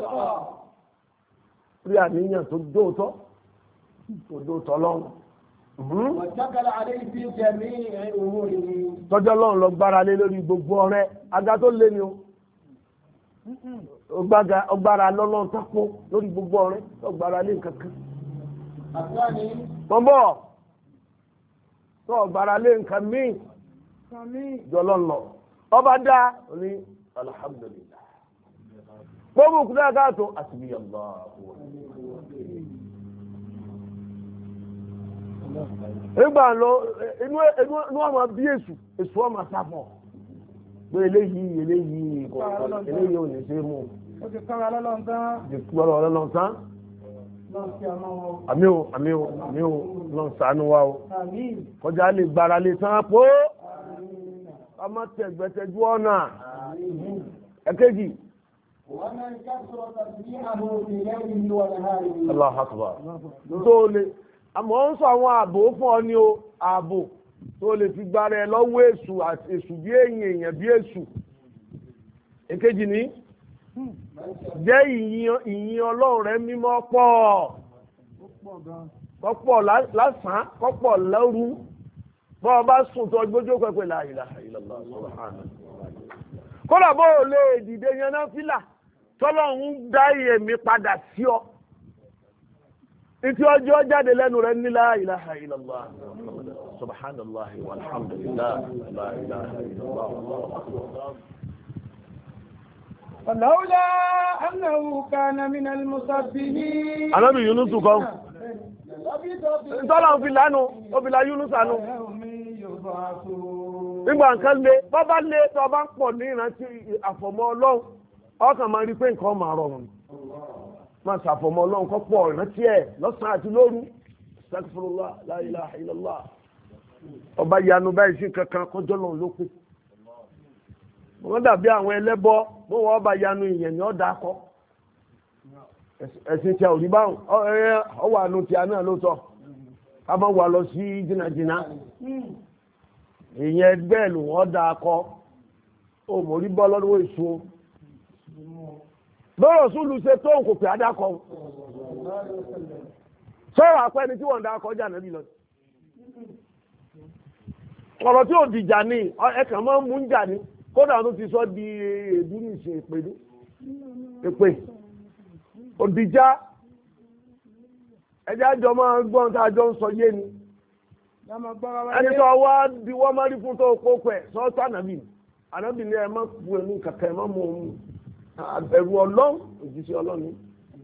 rí àníyàn tó dóòtọ́ lọ́rùn واتكل عليه في جميع أموره. tọ́jọ́ lọ́run lọ gbára lé lórí gbogbo ọ̀rẹ́ aga tó lé ni o ọgbára lọ́lọ́run tápó lórí gbogbo ọ̀rẹ́ ọgbára lé nǹkan kan. wọ́n bọ̀ tó ọgbára lé nǹkan míì jọlọ́ lọ ọba dá ní alhamdulillah gbogbo òkúta káàtó àtìbí yàgbá nígbà lọ inú ọmọ bí èṣù ọmọ sáfọ̀ pé eléyìí ò ní ṣe mú ó ti kára lọ́lọ́run tán. ìgbọ́rọ̀ ọlọ́run tán. àmì ò lọ́n ṣàánú wa o kọjá lè gbára lè tán pó ọmọ tẹ̀gbẹ́tẹ̀jú ọ̀nà ẹ̀kejì. Allahu Akbar. tó lè àmọ́ ń sọ àwọn ààbò fún ọ ní o ààbò tó lè fi gbára ẹ lọ́wọ́ èṣù àti èṣù bí èèyàn bí èṣù. èkejì ní jẹ́ ìyìn ọlọ́run rẹ mímọ́ pọ̀ lásán kọ́pọ̀ lóru bọ́ ọ bá sùn tó gbójó pẹ̀pẹ̀ la ilaha illallah subhanallah. kódà bó o lè dìde yan náà fílà tọ́lọ́run dá èmi padà sí ọ ìtí ọjọ́ jáde lẹ́nu rẹ̀ ní la ilaha illallah subhanallah walhamdulillah la ilaha illallah. فلولا أنه كان من المسبحين. Ànábì Yúnúsù kan. Ntọ́lá ń fi lánú, ó fi la Yúnúsù ànú. Nígbà nǹkan lé, bọ́bá lé tó bá ń pọ̀ ní ìrántí àfọ̀mọ́ Ọlọ́run, ọkàn máa rí pé nǹkan máa rọrùn. Máa ṣàfọ̀mọ́ Ọlọ́run kọ́ pọ̀ ìrántí ẹ̀ lọ́sàn-án àti lóru. Astaghfirullah, la ilaha illallah. Ọba yanu báyìí sí kankan kọjọ́ lọ́run ló pé. Wọ́n dàbí àwọn ẹlẹ́bọ bó wọ́n bá yanu ìyẹn ní ọ̀dà akọ ẹ̀sìn tí a ò rí báwọn ọwọ́ àánú tí a náà ló tọ́ ká máa wà lọ sí jìnnàjìnnà ìyẹn bẹ́ẹ̀ ló wọ́n dà akọ ó mọ̀ rí bọ́ lọ́wọ́ èso lọ́rọ̀ súlù ṣe tó kò pè àdàkọ sọ̀rọ̀ àpẹni tí wọ́n ń dà akọ jà nàbí lọ ọ̀rọ̀ tí ò dìjà ní ẹ̀kàn máa ń mú ń jà ní. Kódà tó ti sọ di èdú ní ìṣe èpè òdìjà ẹjẹ́ àjọ máa ń gbọ́n tá a jọ ń sọ yé ni ẹni tó wá di wọ́n máa rí fún tó kó pẹ̀ sọ́ọ́sọ́ ànábì ni ẹ má pu ẹnu kàkà ẹ má mú òun ẹ̀rù ọlọ́run òjíṣẹ́ ọlọ́run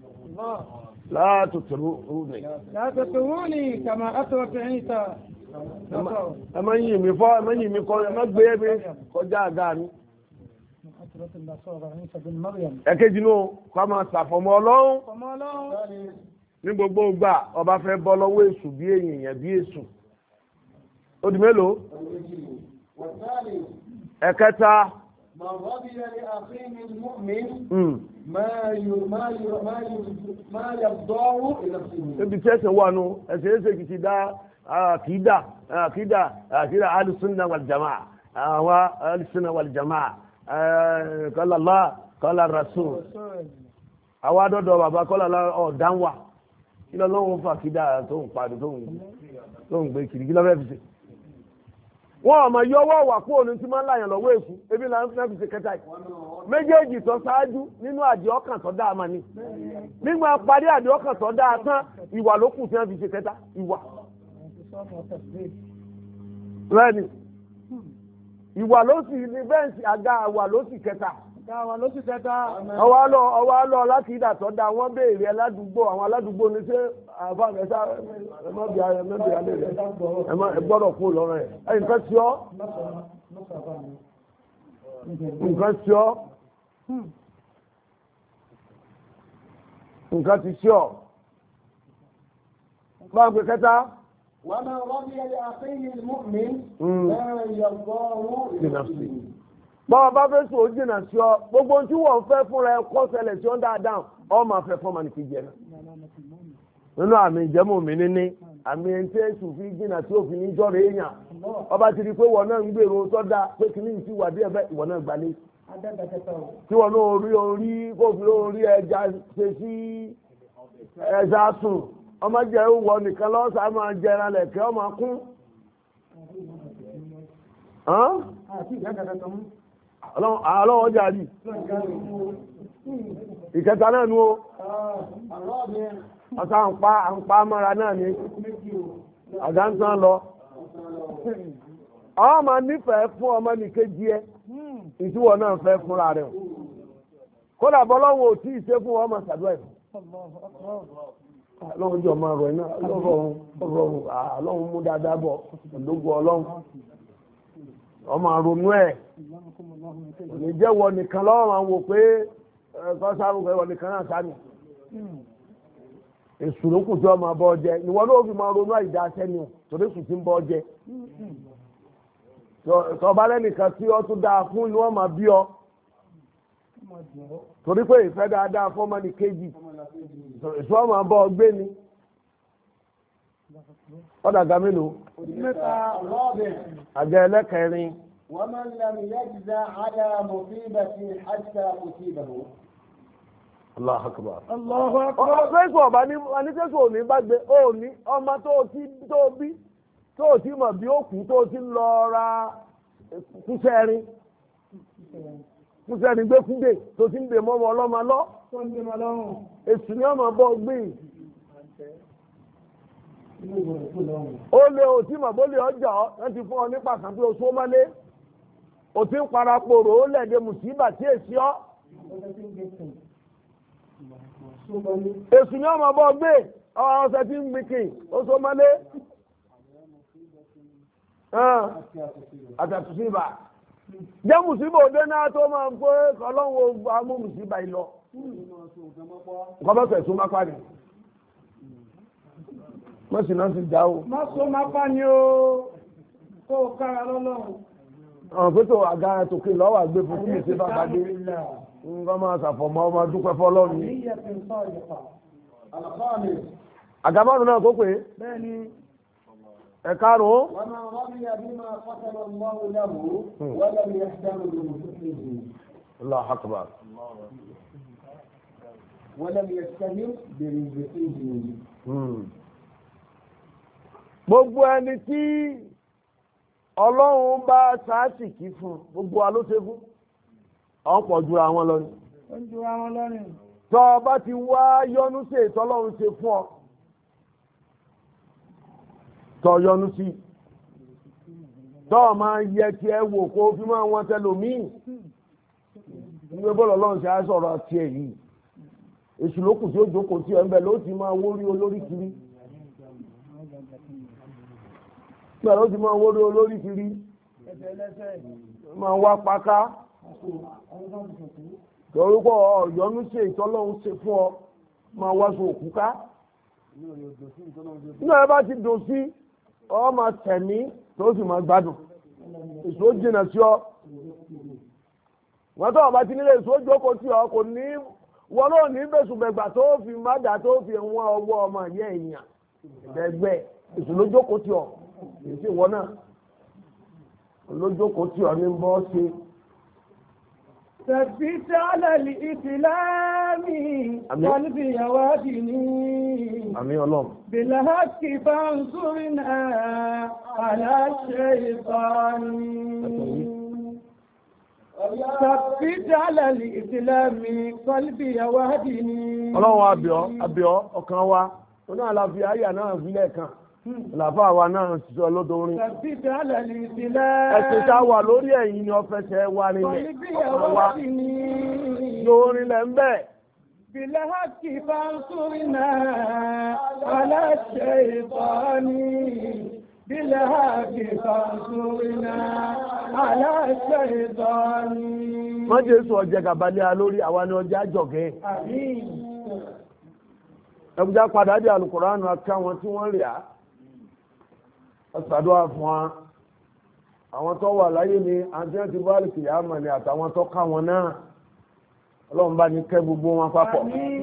látòtòrúnì kàmá àtọ̀tẹ̀ ìta. ẹ má yìn mí fọ́ ẹ má yìn mí kọ́ ẹ má gbé mi kọjá àga mi. ẹ̀kejì náà kọ́ máa ṣàfọ̀mọ́ ọlọ́run ní gbogbo ìgbà ọba fẹ́ bọ́ lọ́wọ́ èṣù bí èèyàn bí èṣù. ó di mélòó? ẹ̀kẹta. ebi tí ẹsẹ̀ wà nù ẹsẹ̀ ẹsẹ̀ kìí ti dá àkídà alùsùnà wàlìjàmà àwọn alùsùnà wàlìjàmà qala Allah qala Rasul àwọn adọ́dọ̀ bàbá qala ọ̀dánwà kí lọ́wọ́ fà kídà tó ń parí tó ń gbé kiri kí lọ́wọ́ fi ṣe. wọ́n ọmọ yọwọ́ wà kú òní tí máa ń láyàn lọ́wọ́ èkú ebi là ń fi ṣe kẹta yìí méjèèjì tó ṣáájú nínú àdìẹ ọkàn tó dáa máa ní nígbà parí àdìẹ ọkàn tó dáa tán ìwà ló kù tí wọ́n fi ṣe kẹta ìwà. Rẹ́ni, ìwà ló sì ní bẹ́ǹsì àga àwà ló sì kẹta. Ọwọ́ lọ láti ìdàtọ̀ dá wọ́n béèrè aládùúgbò àwọn aládùúgbò ní ṣé àfáàmẹ́sà ẹmọ́bí alẹ́ rẹ̀ ẹgbọ́dọ̀ kú lọ́rọ̀ ẹ̀. Nǹkan sí ọ́? Nǹkan sí ọ́? Nǹkan ti sí ọ́? Báwo pé kẹta? وما رضي لأخيه المؤمن لا يرضاه لنفسه. Bọ́ọ̀ bá fẹ́ sọ jìnnà sí ọ, gbogbo tí wọ́n fẹ́ fúnra ẹ kọ́ ṣẹlẹ̀ sí ọ́n dáadáa, ọ máa fẹ́ fọ́ọ̀mà ní kejì ẹ̀ náà. Nínú àmì ìjẹ́mú mi níní, àmì ẹ̀ńtẹ́ èṣù fi jìnnà tí òfin ní jọ́rọ̀ èèyàn. Ọba ti di pé wọ́n náà ń gbèrò sọ́dá pé kìíní ti wà bí ẹ̀fẹ́ ìwọ náà gbalẹ̀. Tí wọ́n náà kófin orí ẹja ṣe sí ẹja sùn. ọmọ jẹ́ ìwọ nìkan lọ́sà máa jẹran lẹ̀kẹ́ ọmọ kún ọlọ́wọ́ jàrí ìkẹta náà nú o ọ̀sá àǹpá mọ́ra náà ní àdáńtán lọ ọmọ nífẹ̀ẹ́ fún ọmọ nìkejì ẹ ìtúwọ̀ náà fẹ́ fúnra rẹ̀ kódà bọ́lọ́wọ́ ò tí ì ṣe fún ọmọ sàdúrà ẹ̀ ọlọ́run jọ máa rọ̀ iná ọlọ́run mú dáadáa bọ̀ ọ̀dógún ọlọ́run ọmọ àrònú ẹ̀ ní jẹ́wọ́ nìkan lọ́wọ́ máa wò pé ẹ̀kọ́ sáré ẹ̀wọ̀ nìkan náà sáni èsù ló kù tí ọmọ bọ́ jẹ ìwọ ló fi máa ronú àìdá sẹ́ni torí èsù tí ń bọ́ jẹ tọba lẹ́nìkan tí ó tún dáa fún inú ọmọ bí ọ torí pé ìfẹ́ dáadáa fún ọmọ ní kejì èsù ọmọ bọ́ gbé ni ọ̀dàgà mélòó àjẹ́ ẹlẹ́kẹrin. ومن لم يجزع على مصيبة حتى أصيبه. Allah akbar. Allah akbar. Ọ̀pẹ́sọ̀ ọ̀bá ní aníkẹ́sọ̀ òní bá gbé òní ọmọ tó bí tó ti mọ̀ bí ó kú tó ti lọ ra kúsẹ́rin gbé kúndé tó ti ń dè mọ́mọ́ ọlọ́mọ lọ. Èsù ni ọmọ bọ́ gbé. Ó lé òtí mọ̀ bó lè ọjà ọ́ wọ́n ti fún ọ ní pàtàkì oṣù mọ́lé. Ó ti ń parapòrò ó lẹ̀dẹ̀ mùsíbà tí èsì ọ́. Èsù ni ọmọ bọ́ gbé ọ̀sẹ̀ tí ń gbìkì oṣù mọ́lé. Àtàtúnṣíbà. Jẹ́ mùsíbà òde náà tó máa ń pé ọlọ́run amú mùsíbà yìí lọ. Nǹkan bá fẹ̀ sún má pàdé. Mọ́sí náà ti já o. Má so má pa ni o, kó o kára lọ́lọ́run. Àwọn pẹ́tò àga tòkè lọ́wọ́ àgbé fún kí ìṣe bàbá dé. Nǹkan máa ṣàfọ̀mọ́ ọmọ dúpẹ́ fọ́lọ́run. Àgàmọ́rún náà kó pé. Bẹ́ẹ̀ni. Ẹ̀karùn-ún. Wọ́n máa rọ́bí àbímọ fọ́tẹ̀lọ́ mọ́ ìlàwó, wọ́n lè rí ẹ̀ṣẹ̀ lórí ìlú. Allahu akbar. Wọ́n lè rí ẹ̀ṣẹ̀ ní bèrè ìlú. Gbogbo ẹni tí Ọlọ́run bá sáàtìkì fún gbogbo wa ló ṣe fún ọ̀pọ̀ jura wọn lọ ni. Tọ́ ọ bá ti wá yọ́nú sí ètò Ọlọ́run ṣe fún ọ tọ́ yọ́nú sí tọ́ ọ máa yẹ tí ẹ wò kó fi máa wọn tẹlòmíì nígbà bọ́ọ̀lù Ọlọ́run ṣe á sọ̀rọ̀ tiẹ̀ yìí èṣù lókù tí ó jókòó tí ẹ ń bẹ ló ti máa wórí olórí kiri. Pẹ̀lú ó ti máa wórí olórí kiri, máa wá paká, torúkọ ọ̀yọ́nú ṣe ìtọ́lọ́run ṣe fún ọ, máa wá so òkúká. Nígbà ẹ bá ti dùn sí, ọ máa tẹ̀mí tó sì máa gbádùn. Èso jìnà sí ọ. Wọ́n tó ọba ti nílé èso jókòó tí ọ kò ní wọ́n ló ní bẹ̀sùbẹ̀gbà tó fi mádà tó fi wọ́n ọwọ́ ọmọ ìyá èèyàn. Ẹgbẹ́ èso ló jókòó tí ọ. Èsì ìwọ náà olójókòó tí ọ ní bọ́ ṣe. Tẹ̀bítí alẹ́lì ìsìláàmì kọlùbí àwádì ní. Àmì ọlọ́run. Bìláàkì bá ń súrí náà aláṣẹ ìbáni. Tẹ̀bítí alẹ́lì ìsìláàmì kọlùbí àwádì ní. Ọlọ́run àbíọ́ ọkàn wa, ó náà la fi àyà náà fílẹ̀ kan. Làfà wa náà ṣiṣẹ́ olódorin. Ẹ̀sìn tá wà lórí ẹ̀yìn ni ọfẹsẹ̀ wa nílẹ̀. Ọ̀pọ̀ wa lórí lẹ̀ ń bẹ̀. Bìláàkì bá ń súrí náà aláṣẹ ìbáni. Bìláàkì bá ń súrí náà aláṣẹ ìbáni. Wọ́n jẹ́ sọ ọjẹ́ gàbálẹ́ lórí àwa ni ọjà jọ̀gẹ́. Ẹgbẹ́já padà dé Al-Qur'an àti àwọn tí wọ́n rí á. Ọ̀sàdúwà fún wa, àwọn tó wà láyé ni àti ti bá lè kìí àmà ni àtàwọn tó ká wọn náà, Ọlọ́run bá ní kẹ́ gbogbo wọn papọ̀.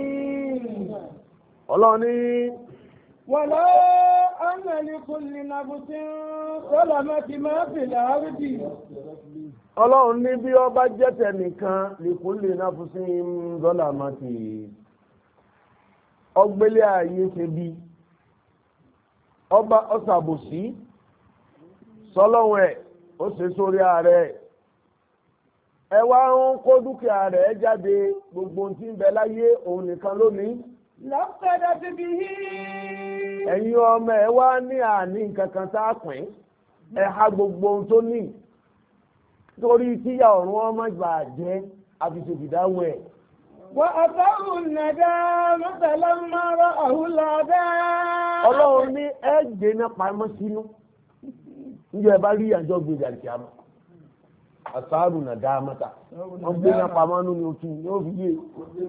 Ọlọ́run ní wala anna li kulli nafsin zalamati ma fil ardi. Ọlọ́run ní bí ó bá jẹ́ tẹnìkan li kulli nafsin zalamati. Ọgbélé ayé ṣe bí ọba ọ̀sàbòsí sọlọ́wọ́ ẹ̀ ó ṣe sórí ààrẹ ẹ wá ń kó dúkìá rẹ̀ jáde gbogbo ohun tí ń bẹ láyé òun nìkan lónìí. lọ́pẹ́dá ti bí i. ẹ̀yin ọmọ ẹ wá ní àní nǹkan kan tá a pín ẹ ha gbogbo ohun tó ní torí tíyà ọ̀run ọmọ ìgbà jẹ́ àfìṣèfìdáwọ̀ ẹ̀. wà á fẹ́rù nàdá mọ́tàlá mọ́rọ̀ àhúlọ́dá. ọlọ́run ní ẹ gbé náà pamọ́ sínú níjọ́ ẹ bá rí àjọ gbé ìdàlùkì àmọ́ àsáàrù nàdá mọ́tà wọ́n gbé náà pamọ́ nínú oṣù yóò fi yé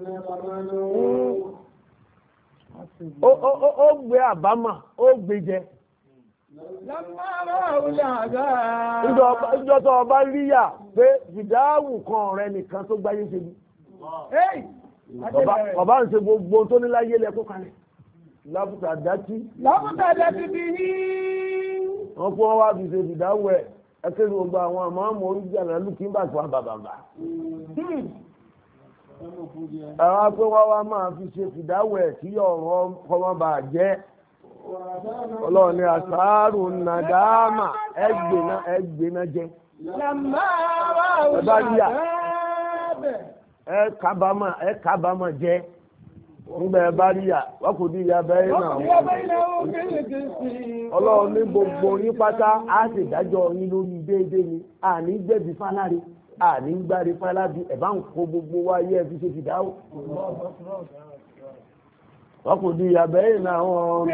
ó gbé àbámà ó gbé jẹ. ìjọ tó ọba rí yà pé fìdáwù kan rẹ nìkan tó gbáyé ṣe bí. ọba ń ṣe gbogbo tó ní láyé lẹ kó kalẹ̀. lábùtà dátí. lábùtà dátí bí i. wọ́n kó wá fi ṣe fìdáwù ẹ̀ ẹ̀kẹ́ gbogbo àwọn àmọ́ oríṣi àná lùkì ń bà tó àbàbàbà. àwọn apẹ́ wá máa fi ṣe fìdáwù ẹ̀ kí ọ̀rọ̀ kọ́mọ́ bà jẹ́. ọlọ́run ní àsáàrù nàdáàmà ẹgbẹ̀ná jẹ́. ẹ kábàámà jẹ́ nígbà ẹ bá rí yà wọ́n kò ní ìyá bẹ́ẹ̀ náà. ọlọ́run ní gbogbo yín pátá á sì dájọ́ yín lórí déédéé ni àní jẹ̀bi fáláre àní gbáre fálábí ẹ̀ bá ń kó gbogbo wáyé ẹ fi ṣe fìdáwò. wọ́n kò ní ìyá bẹ́ẹ̀ náà wọ́n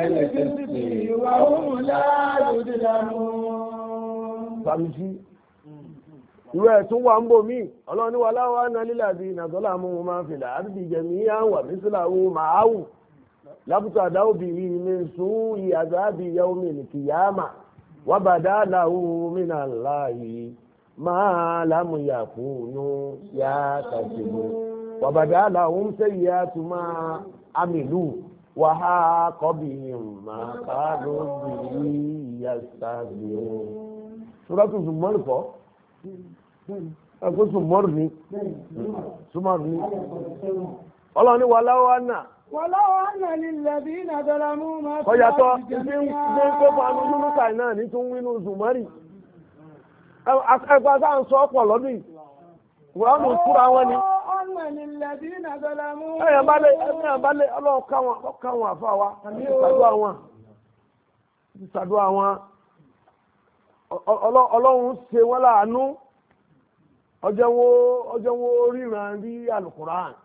sàmìsí ìwé ẹ̀tún wà ń bò mí ọlọ́ni wà láwọ́ánálílàbí ìnàdọ́là mú wọn máa fìlà àbíbí jẹ̀mí àwà mísíláwó màáwù lábùtà dáwòbí ní sún ìyàzábí yawmi kìyàmà wà bàdá làwù mínà láàyè máa lámùyà fúnú yá kàṣìbò wà bàdá làwù ń sẹ́yìí àtúmọ̀ àmìlú wà á kọ́bí máa kàánú bí yàtàbí o. Suratu Zumar kọ́ ẹ̀kọ́ Zumar ni ọlọ́run ní wàláwọ́ àná. wàláwọ́ àná lílẹ̀bí ìnàdọ́là mú máa fi ọ̀yàtọ̀ ìdí ń gbé kópa ní Yúnúsà náà ní tún wínú Zumari ẹgbẹ́ sáà ń sọ ọ̀pọ̀ lọ́dún yìí wọ́n mú kúra wọn ni. ẹ̀yàn bá lé ọlọ́run káwọn àfa wa ìsàdúrà wọn ọlọ́run ṣe wọ́n láàánú ọjọ́ wo ríran rí Al-Qur'an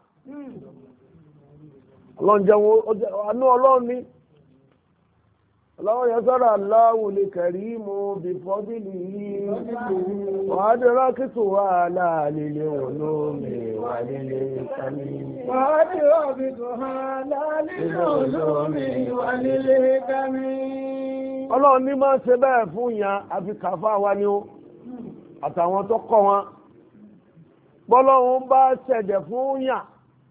ọlọ́run jẹ́ wọn àánú ọlọ́run ní ọlọ́run yẹn sọ́rọ̀ Allahu l-Karimu bí fọ́bílì yìí wà á dé rákìtù wà láàlélé olómi wà nílé ìsàmì. wà á dé rákìtù wà láàlélé olómi wà nílé ìsàmì. ọlọ́run ní máa ṣe bẹ́ẹ̀ fún yàn àfi kàfá wa ni ó àtàwọn tó kọ́ wọn bọ́lọ́run bá ṣẹ̀dẹ̀ fún yàn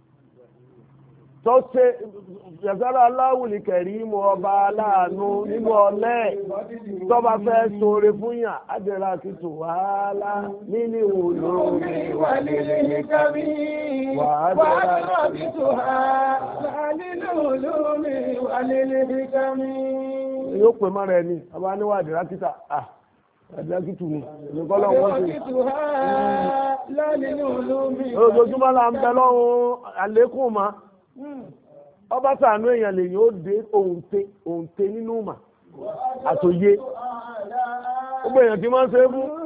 tó ṣe yàtọ̀rọ̀ Allahu l-Karimu ọba aláàánú nínú ọlẹ́ tọ́ba fẹ́ ṣoore fún yàn adẹ́rà kìtù wàhálà nínú olómi wà nílé ìkàmí wàhálà kìtù wàhálà nínú olómi wà nílé ìkàmí. yóò pè mọ́ra ẹni ọba níwájú rákítà àdìrákìtù ni ìrìnkọ́lọ́ wọ́n ṣe ojoojúmọ́ la ń bẹ lọ́rùn àlékún ma ọba ṣàánú èèyàn lèyìn ó dé òǹtẹ nínú mà àtòyé gbogbo èèyàn tí máa ń ṣe é fún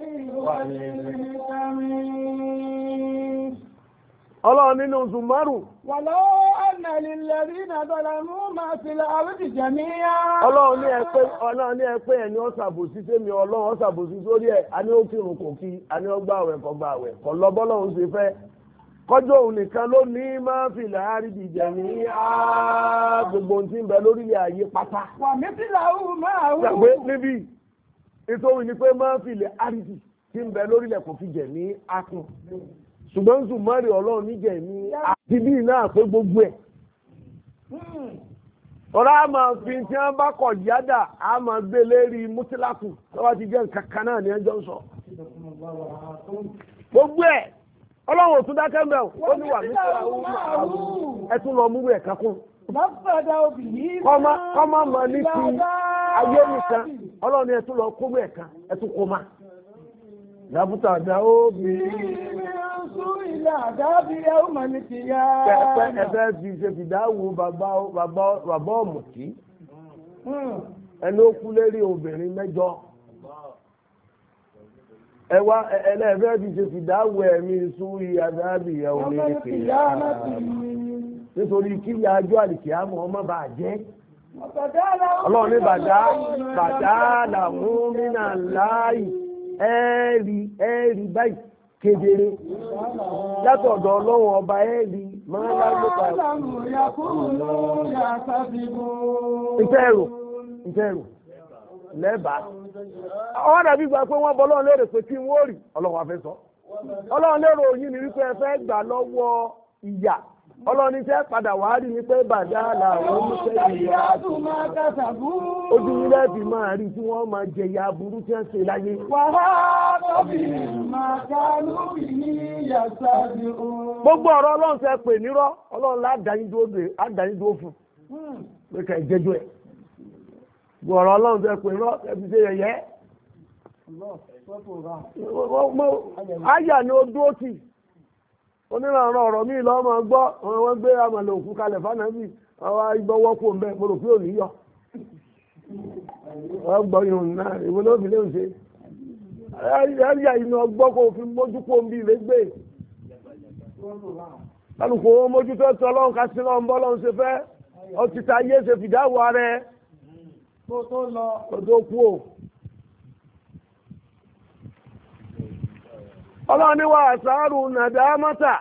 ọlọ́run nínú Zumaru. wàlọ́ ọ̀nà lílẹ̀rí nàdọ́là mú máa fi lọ àrùtì jẹ̀míyà. ọlọ́run ní ẹ pé ẹni ọ̀sàbòsí sẹ́mi ọlọ́run ọ̀sàbòsí sórí ẹ̀ a ní ó kírun kò kí a ní ó gbààwẹ̀ kò gbààwẹ̀ kò lọ bọ́lọ́run ṣe fẹ́ kọjọ́ òun nìkan ló ní máa fi lọ àrùtì jẹ̀míyà gbogbo ohun tí ń bẹ lórílẹ̀ ayé pátá. wà mí sí làwọn máa wù. ṣàgbé níbí nítorí ni pé máa fi lọ àrùtì tí ń bẹ lórílẹ̀ kò fi jẹ̀ ní akun ṣùgbọ́n Zumari ọlọ́run níjẹ̀ ní àti bí náà pé gbogbo ẹ̀. ọ̀rọ̀ a máa fi tí wọ́n bá kọ̀ yádà a máa gbé lérí mútíláàkù lọ́wọ́ ti jẹ́ nǹkan kan náà ní ẹjọ́ ń sọ. gbogbo ẹ̀ ọlọ́run ò tún dákẹ́ mẹ́ ó ní wà ní ẹ tún lọ múrú ẹ̀ kankún kọ́mọ mọ̀ ní ti ayé nìkan ọlọ́run ni ẹ̀tún lọ kó mú ẹ̀kan ẹ̀tún kó má. Lábútàdá obìnrin ẹ̀fẹ́ fi ṣe fìdáwò bàbá ọ̀mùtí ẹni ó kú lérí obìnrin 8 ẹwà ẹlẹ́fẹ́ fi ṣe fìdáwò ẹ̀mí sún ìyàdábì ẹ̀wọ̀n ní ìpìlẹ̀ nítorí kí ìyá ajọ́ àlìkìyàmọ̀ ọmọ bá jẹ́ ọlọ́run ní bàdá làwọn mínà láàyè ẹ̀ẹ́rì báyìí kedere látọ̀dọ̀ ọlọ́run ọba ẹ̀ẹ́rì máa lágbópa ìfẹ́rù lẹ́bàá ọwọ́ dàbí gba pé wọ́n bọ́ ọlọ́run lérò pé kí wọ́n rí ọlọ́run afẹ́ sọ ọlọ́run lérò yìí ni wípé ẹ fẹ́ gbà lọ́wọ́ ìyà ọlọ́ni tẹ́ padà wá rí ní pé bàdá làwọn oníṣẹ́ ìyá ojú ilẹ̀ fi máa rí tí wọ́n máa jẹ ìyà burú tí wọ́n ṣe láyé. Gbogbo ọ̀rọ̀ ọlọ́run tẹ́ pè nírọ́ ọlọ́run ládáyín dúró fún pé ká ìjẹ́jọ́ ẹ̀. Gbogbo ọ̀rọ̀ ọlọ́run tẹ́ pè nírọ́ ẹbí ṣe yẹ̀yẹ́. Áyà ni ó dúró tì. Onírànràn ọ̀rọ̀ míì lọ́mọ gbọ́ wọ́n gbé àmàlà òkú kalẹ̀ fánàbì àwọn ìgbọ́wọ́ kò ń bẹ́ mo rò pé ò ní yọ wọ́n gbọ́ yòó náà ìwọ ló fi léwu ṣe ẹ̀yà inú ọgbọ́ kò fi mójú kó ń bí ilé gbé kálukú wọn mójú tó tọ́ ọlọ́run ká sí lọ́n bọ́ lọ́run ṣe fẹ́ ọtí ta yé ṣe fìdáwọ́ ara ẹ̀ kó tó kú o. Ọlọ́run ní wà sáàrù nàdámátà.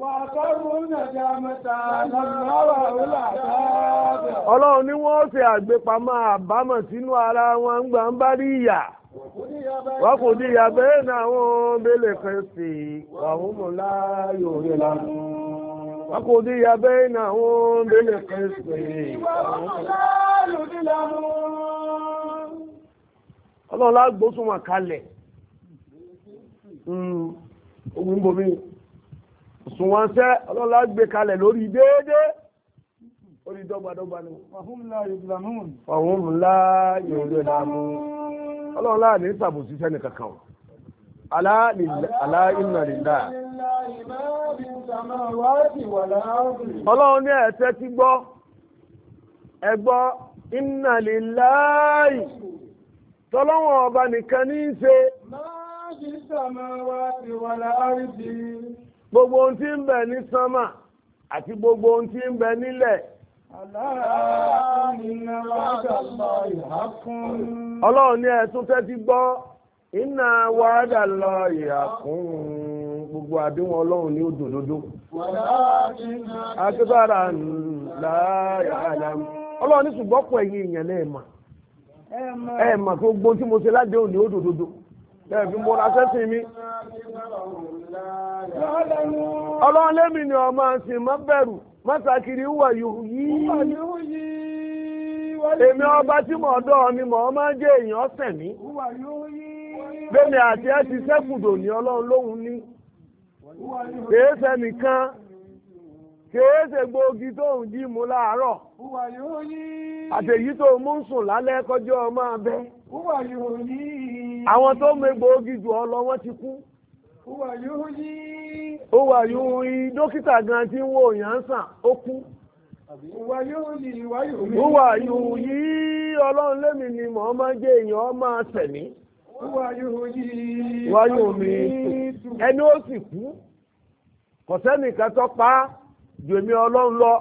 Ọlọ́run ní wọ́n ṣe àgbépamọ́ àbámọ̀ sínú ara wọn ń gbà ń bá rí ìyà. Wọ́n kò dí ìyà bẹ́ẹ̀ náà wọ́n bẹ́lẹ̀ kẹsì wàhún mọ̀ láàyò rẹ̀ lánàá. Wọ́n kò dí ìyà bẹ́ẹ̀ náà wọ́n bẹ́lẹ̀ kẹsì wàhún mọ̀ láàyò rẹ̀ lánàá. Ọlọ́run lágbóṣùn wọn kalẹ̀. Ogun bomi òṣùwọ̀n ṣẹ́ ọlọ́lá gbé kalẹ̀ lórí déédé orí dọ́gbadọ́gba ni ọ̀hún ńlá yòrò ìlàmú ọlọ́lá ní ìsàbòsí sẹ́ni kankan aláìnà lílá ọlọ́run ní ẹ̀ẹ́sẹ́ tí gbọ́ ẹgbọ́ inna lillahi tọ́lọ́wọ̀n ọba nìkan ní í ṣe gbogbo ohun tí ń bẹ ní sánmà àti gbogbo ohun tí ń bẹ nílẹ̀. Ọlọ́run ní ẹ̀tún tẹ́tí gbọ́ inna wa'dallahi haqqun gbogbo àdéhùn ọlọ́run ní òdòdó. Akébára la ya'lam. Ọlọ́run ní ṣùgbọ́n pọ̀ ẹ̀yin èèyàn lẹ́ẹ̀mà. Ẹ̀ẹ̀mà tó gbogbo tí mo ṣe ládéhùn ní òdòdó. Ẹ̀bí mo ra sẹ́sìn mi. Ọlọ́run lémi ni ọmọ ṣì má bẹ̀rù, má sàkiri wà yìí. Èmi ọba tí mo dọ́ ni mo máa jẹ́ èèyàn ọ̀sẹ̀ mi. Bẹ́ẹ̀ni àti ẹ ti sẹ́kùdò ní ọlọ́run lóhun ní. Kèéṣe nìkan, kèéṣe gbòógì tó ń jí mu láàárọ̀. Àtèyí tó mú sùn lálẹ́ kọjọ́ ọmọ abẹ́. Àwọn tó mẹ́gbòógì jù ọ lọ wọ́n ti kú. Ó wà yóò yí dókítà gan tí ń wo èèyàn sàn ó kú. Ó wà yóò yí ọlọ́run lémi ni mọ̀ ọ́ máa jẹ́ èèyàn ọ́ máa sẹ̀mí. Wà yóò mi ẹni ó sì kú. Kò sẹ́nìkan tó pa jù èmi ọlọ́run lọ.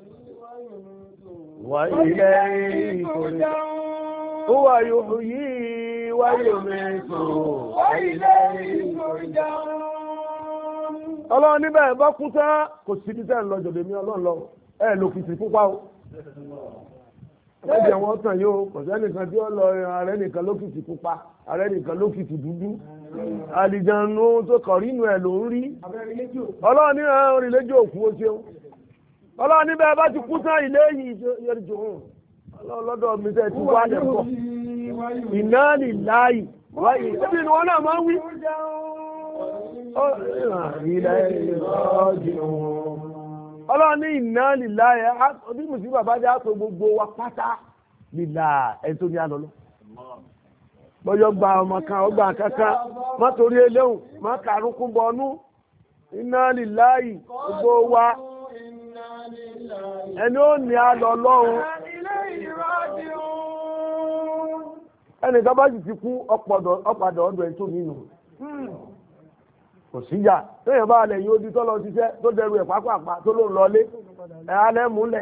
Wà ilé ìkórè. Ó wà yóò yí wáyé mẹ́tò ọlọ́run níbẹ̀ bá kú tán kò sí bí tẹ́ ń lọ jọ̀dẹ̀ mi ọlọ́run lọ ẹ̀ lòkìtì púpá o ẹ̀jẹ̀ wọn tàn yóò kò sẹ́nìkan tí ó lọ ààrẹ nìkan lókìtì pupa ààrẹ nìkan lókìtì dúdú àlìjànú tó kọ̀rí inú ẹ̀ ló ń rí ọlọ́run ní orin lẹ́jọ́ òkú ó ṣeun ọlọ́run níbẹ̀ bá ti kú tán ilé yìí yọrí jòhún lọ́dọ̀ mi tẹ́ ti wá dẹ̀ pọ̀ iná ní láàyè wáyé ẹbí ni wọ́n náà máa ń wí. ọlọ́run ní inna lillahi bí mùsùlùmí bàbá dá pé gbogbo wa pátá lílà ẹni tó ní àlọ́lọ́ bọ́jọ́ gba ọmọ kan ọgbà kankan má torí eléhùn má kàrúnkún bọnú inna lillahi gbogbo wa ẹni ó ní àlọ́lọ́run ẹni tó bá sì ti kú ọ̀padà ọ̀dọ̀ ẹ̀ tó nínú kò síjà tóyẹ̀ bá alẹ̀ yóò di tọ́lọ ṣiṣẹ́ tó dẹrù ẹ̀ pápápá tó ló ń lọlé ẹ̀ alẹ́ múlẹ̀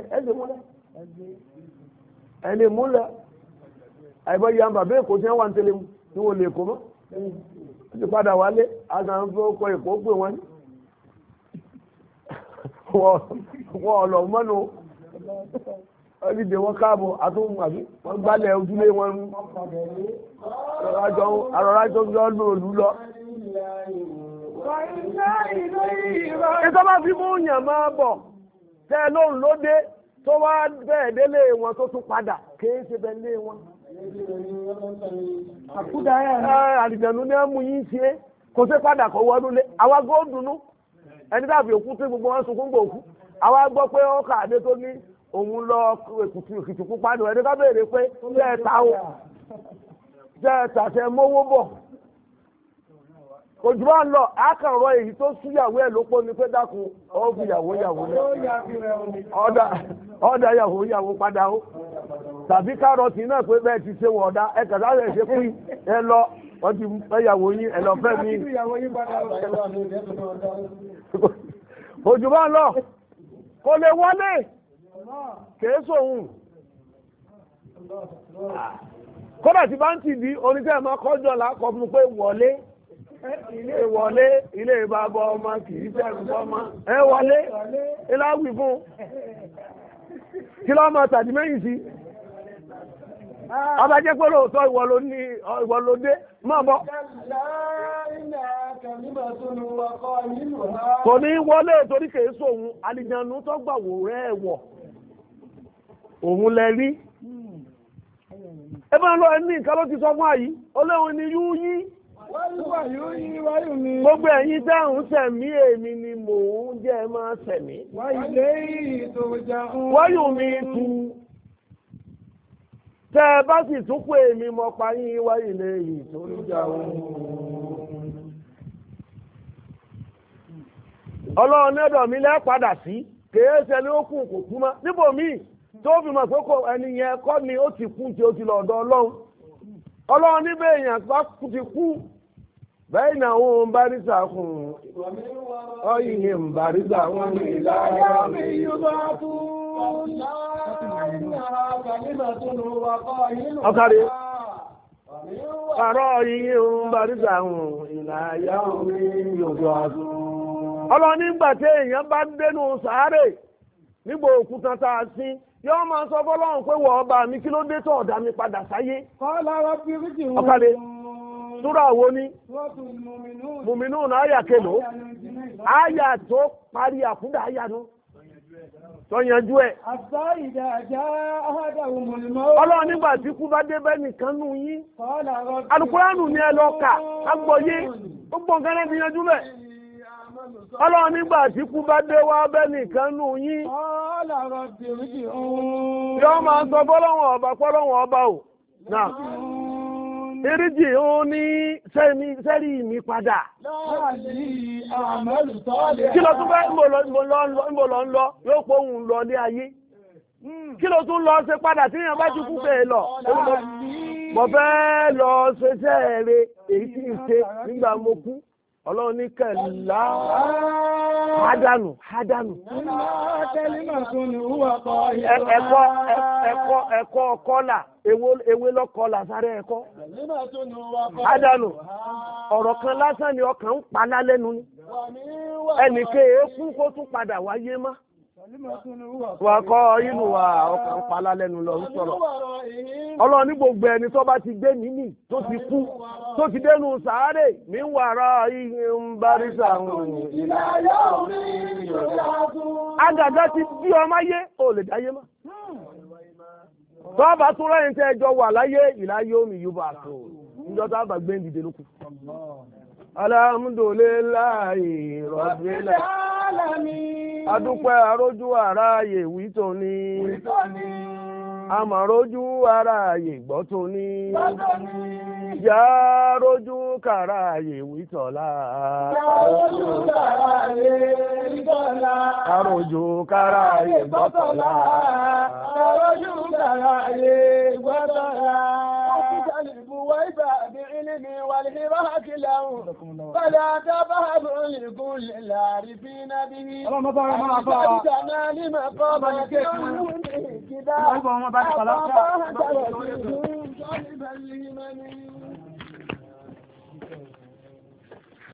ẹ̀ lè múlẹ̀ àìbọ̀ yìí àmbà bẹ́ẹ̀ kò sí ẹ̀wà ń tẹ́lẹ̀ mu tí wọ́n lè kó mọ́ ó ti padà wálé àgbà tó kọ èkó pé wọ́n ní wọ́n ọ̀lọ́ mọ́nu ọdíje wọn káàbọ̀ àtúnwò àbí wọ́n gbálẹ̀ ojúlé wọn àrọ̀rájọ́ lọ́nà òlú lọ. ìtọ́lá fi mú yàn máa bọ̀ tẹ́ lóhùn lóde tó wá bẹ́ẹ̀ délé wọn tó tún padà kìí ṣe bẹ́ẹ̀ lé wọn. àlìjànú ní àmú yín ṣe kò sí padà kọ́ wọnú lé àwa góòdùnú ẹni dàbí òkú tí gbogbo wọn sunkún gbò òkú àwa gbọ́ pé ó kà dé tó ní òun lọ èkìtì pupa nù ẹni ká béèrè pé jẹ́ẹ̀ta tẹ mówó bọ̀ òjò bá ń lọ àkàrọ̀ èyí tó súyàwó ẹ̀ ló pọ̀ ní pé dákun ó fi yàwó lẹ́ ọ̀dà yàwó padà ó tàbí kárọ̀tì náà pé bẹ́ẹ̀ ti ṣe wọ̀ọ̀dá ẹ̀kà sáré ṣe pín ẹ lọ wọ́n ti fẹ́yàwó yín ẹ lọ fẹ́ mi òjò bá ń lọ kò lè wọlé kèé sóhun kódà tí bá ń tì bí oníṣẹ́ máa kọjọ́ lákọ̀ fún pé wọlé ilé ìbábọ̀ ọmọ kìí tẹ́rù ọmọ ẹ wọlé iláwì fún kí lọ́ máa tàbí mẹ́yìn sí ọba jẹ́ pé lóòótọ́ ìwọ ló dé máa bọ́ kò ní wọlé torí kèé sóhun àlìjànú tó gbàwò rẹ̀ wọ̀ òun lẹ rí ẹbá lọ ẹni nǹkan ló ti sọ fún àyí olóhun ni yúyí gbogbo ẹ̀yin dáhùn sẹ̀mí èmi ni mò ń jẹ́ máa sẹ̀mí wáyù mi tu tẹ́ ẹ bá sì tún pé èmi mọ pa yín wáyù lẹ́yìn tó ń jà ọlọ́run ẹ̀dọ̀ mi lẹ́ padà sí kèé ṣẹlẹ̀ ó kù kò kú mọ́ níbòmíì tó fi mọ̀ pé kò ẹni yẹn kọ́ ni ó ti kú tí ó ti lọ ọ̀dọ̀ ọlọ́run níbẹ̀ èèyàn bá ti kú bẹ́ẹ̀ náà ó ń bárísà kùn ọyìn ní ń bárísà wọn ní ìlànà mi yóò bá tú ọkàrí àrọ́ ọyìn ń bárísà kùn ìlànà mi yóò bá tú ọlọ́run nígbà tí èèyàn bá dénú sàárè nígbà òkúta tá a sí yọ́ máa sọ fọ́lọ́run pé wọ ọba mi kí ló dé tó ọ̀dá mi padà sáyé ọ̀kadì súrà wo ni mùmínú náà àyà kèlò àyà tó parí àkúdà àyà nù tó yanjú ẹ̀ ọlọ́run nígbà tí kú bá dé bẹ́ẹ̀ nìkan nù yín alukóránù ni ẹ lọ kà agbọ̀yé gbogbo nǹkan ẹ̀ fi yanjú bẹ́ẹ̀ ọlọ́run nígbà tí kú bá dé wá bẹ́ẹ̀ nìkan nù yín yọ́ máa sọ fọ́lọ́wọ̀n ọba ò náà ìríjì ó ní sẹ́rí mi padà kí ló tún fẹ́ ń lọ yóò pòhùn lọ ní ayé kí ló tún lọ ṣe padà tí yàn bá ti kú bẹ́ẹ̀ lọ mo fẹ́ lọ ṣe sẹ́ẹ̀rẹ̀ èyí tí ń ṣe nígbà mo kú ọlọ́run ní kẹ̀lá hádánù ẹ̀kọ́ kọ́là ewé lọ́kọ́là sáré ẹ̀kọ́ hádánù ọ̀rọ̀ kan lásán ni ọkàn ń pa lálẹ́nu ni ẹnìké ekú kó tún padà wáyé má wà kọ́ inú wa ọkàn ń pa lálẹ́nu lọ ń sọ̀rọ̀ ọlọ́run ní gbogbo ẹni tó bá ti gbé nínú tó ti kú tó ti dénú sàárè ní wàrà ihe ń bárísà àgàgà ti bí ọmọ ayé ò lè dáyé mọ́ tó bá tún rẹ́yìn tẹ́ ẹjọ́ wà láyé ìláyé omi yóò bá tó níjọ́ tá bá gbé ń dìde lókù alhamdulillahi rabbil alamin العالمين adúpẹ́ arójú aráàyè wí tòní àmọ̀rójú aráàyè gbọ́ tòní ìjà arójú kàráàyè wí tọ̀la arójú kàráàyè gbọ́tọ̀lá arójú kàráàyè gbọ́ tọ̀la arójú kàráàyè gbọ́tọ̀lá وإذا بعلم والحراك له فلا تبهدوا لكل العارفين به أجدنا لمقامك كذا أطابها ترسيهم صالبا لمن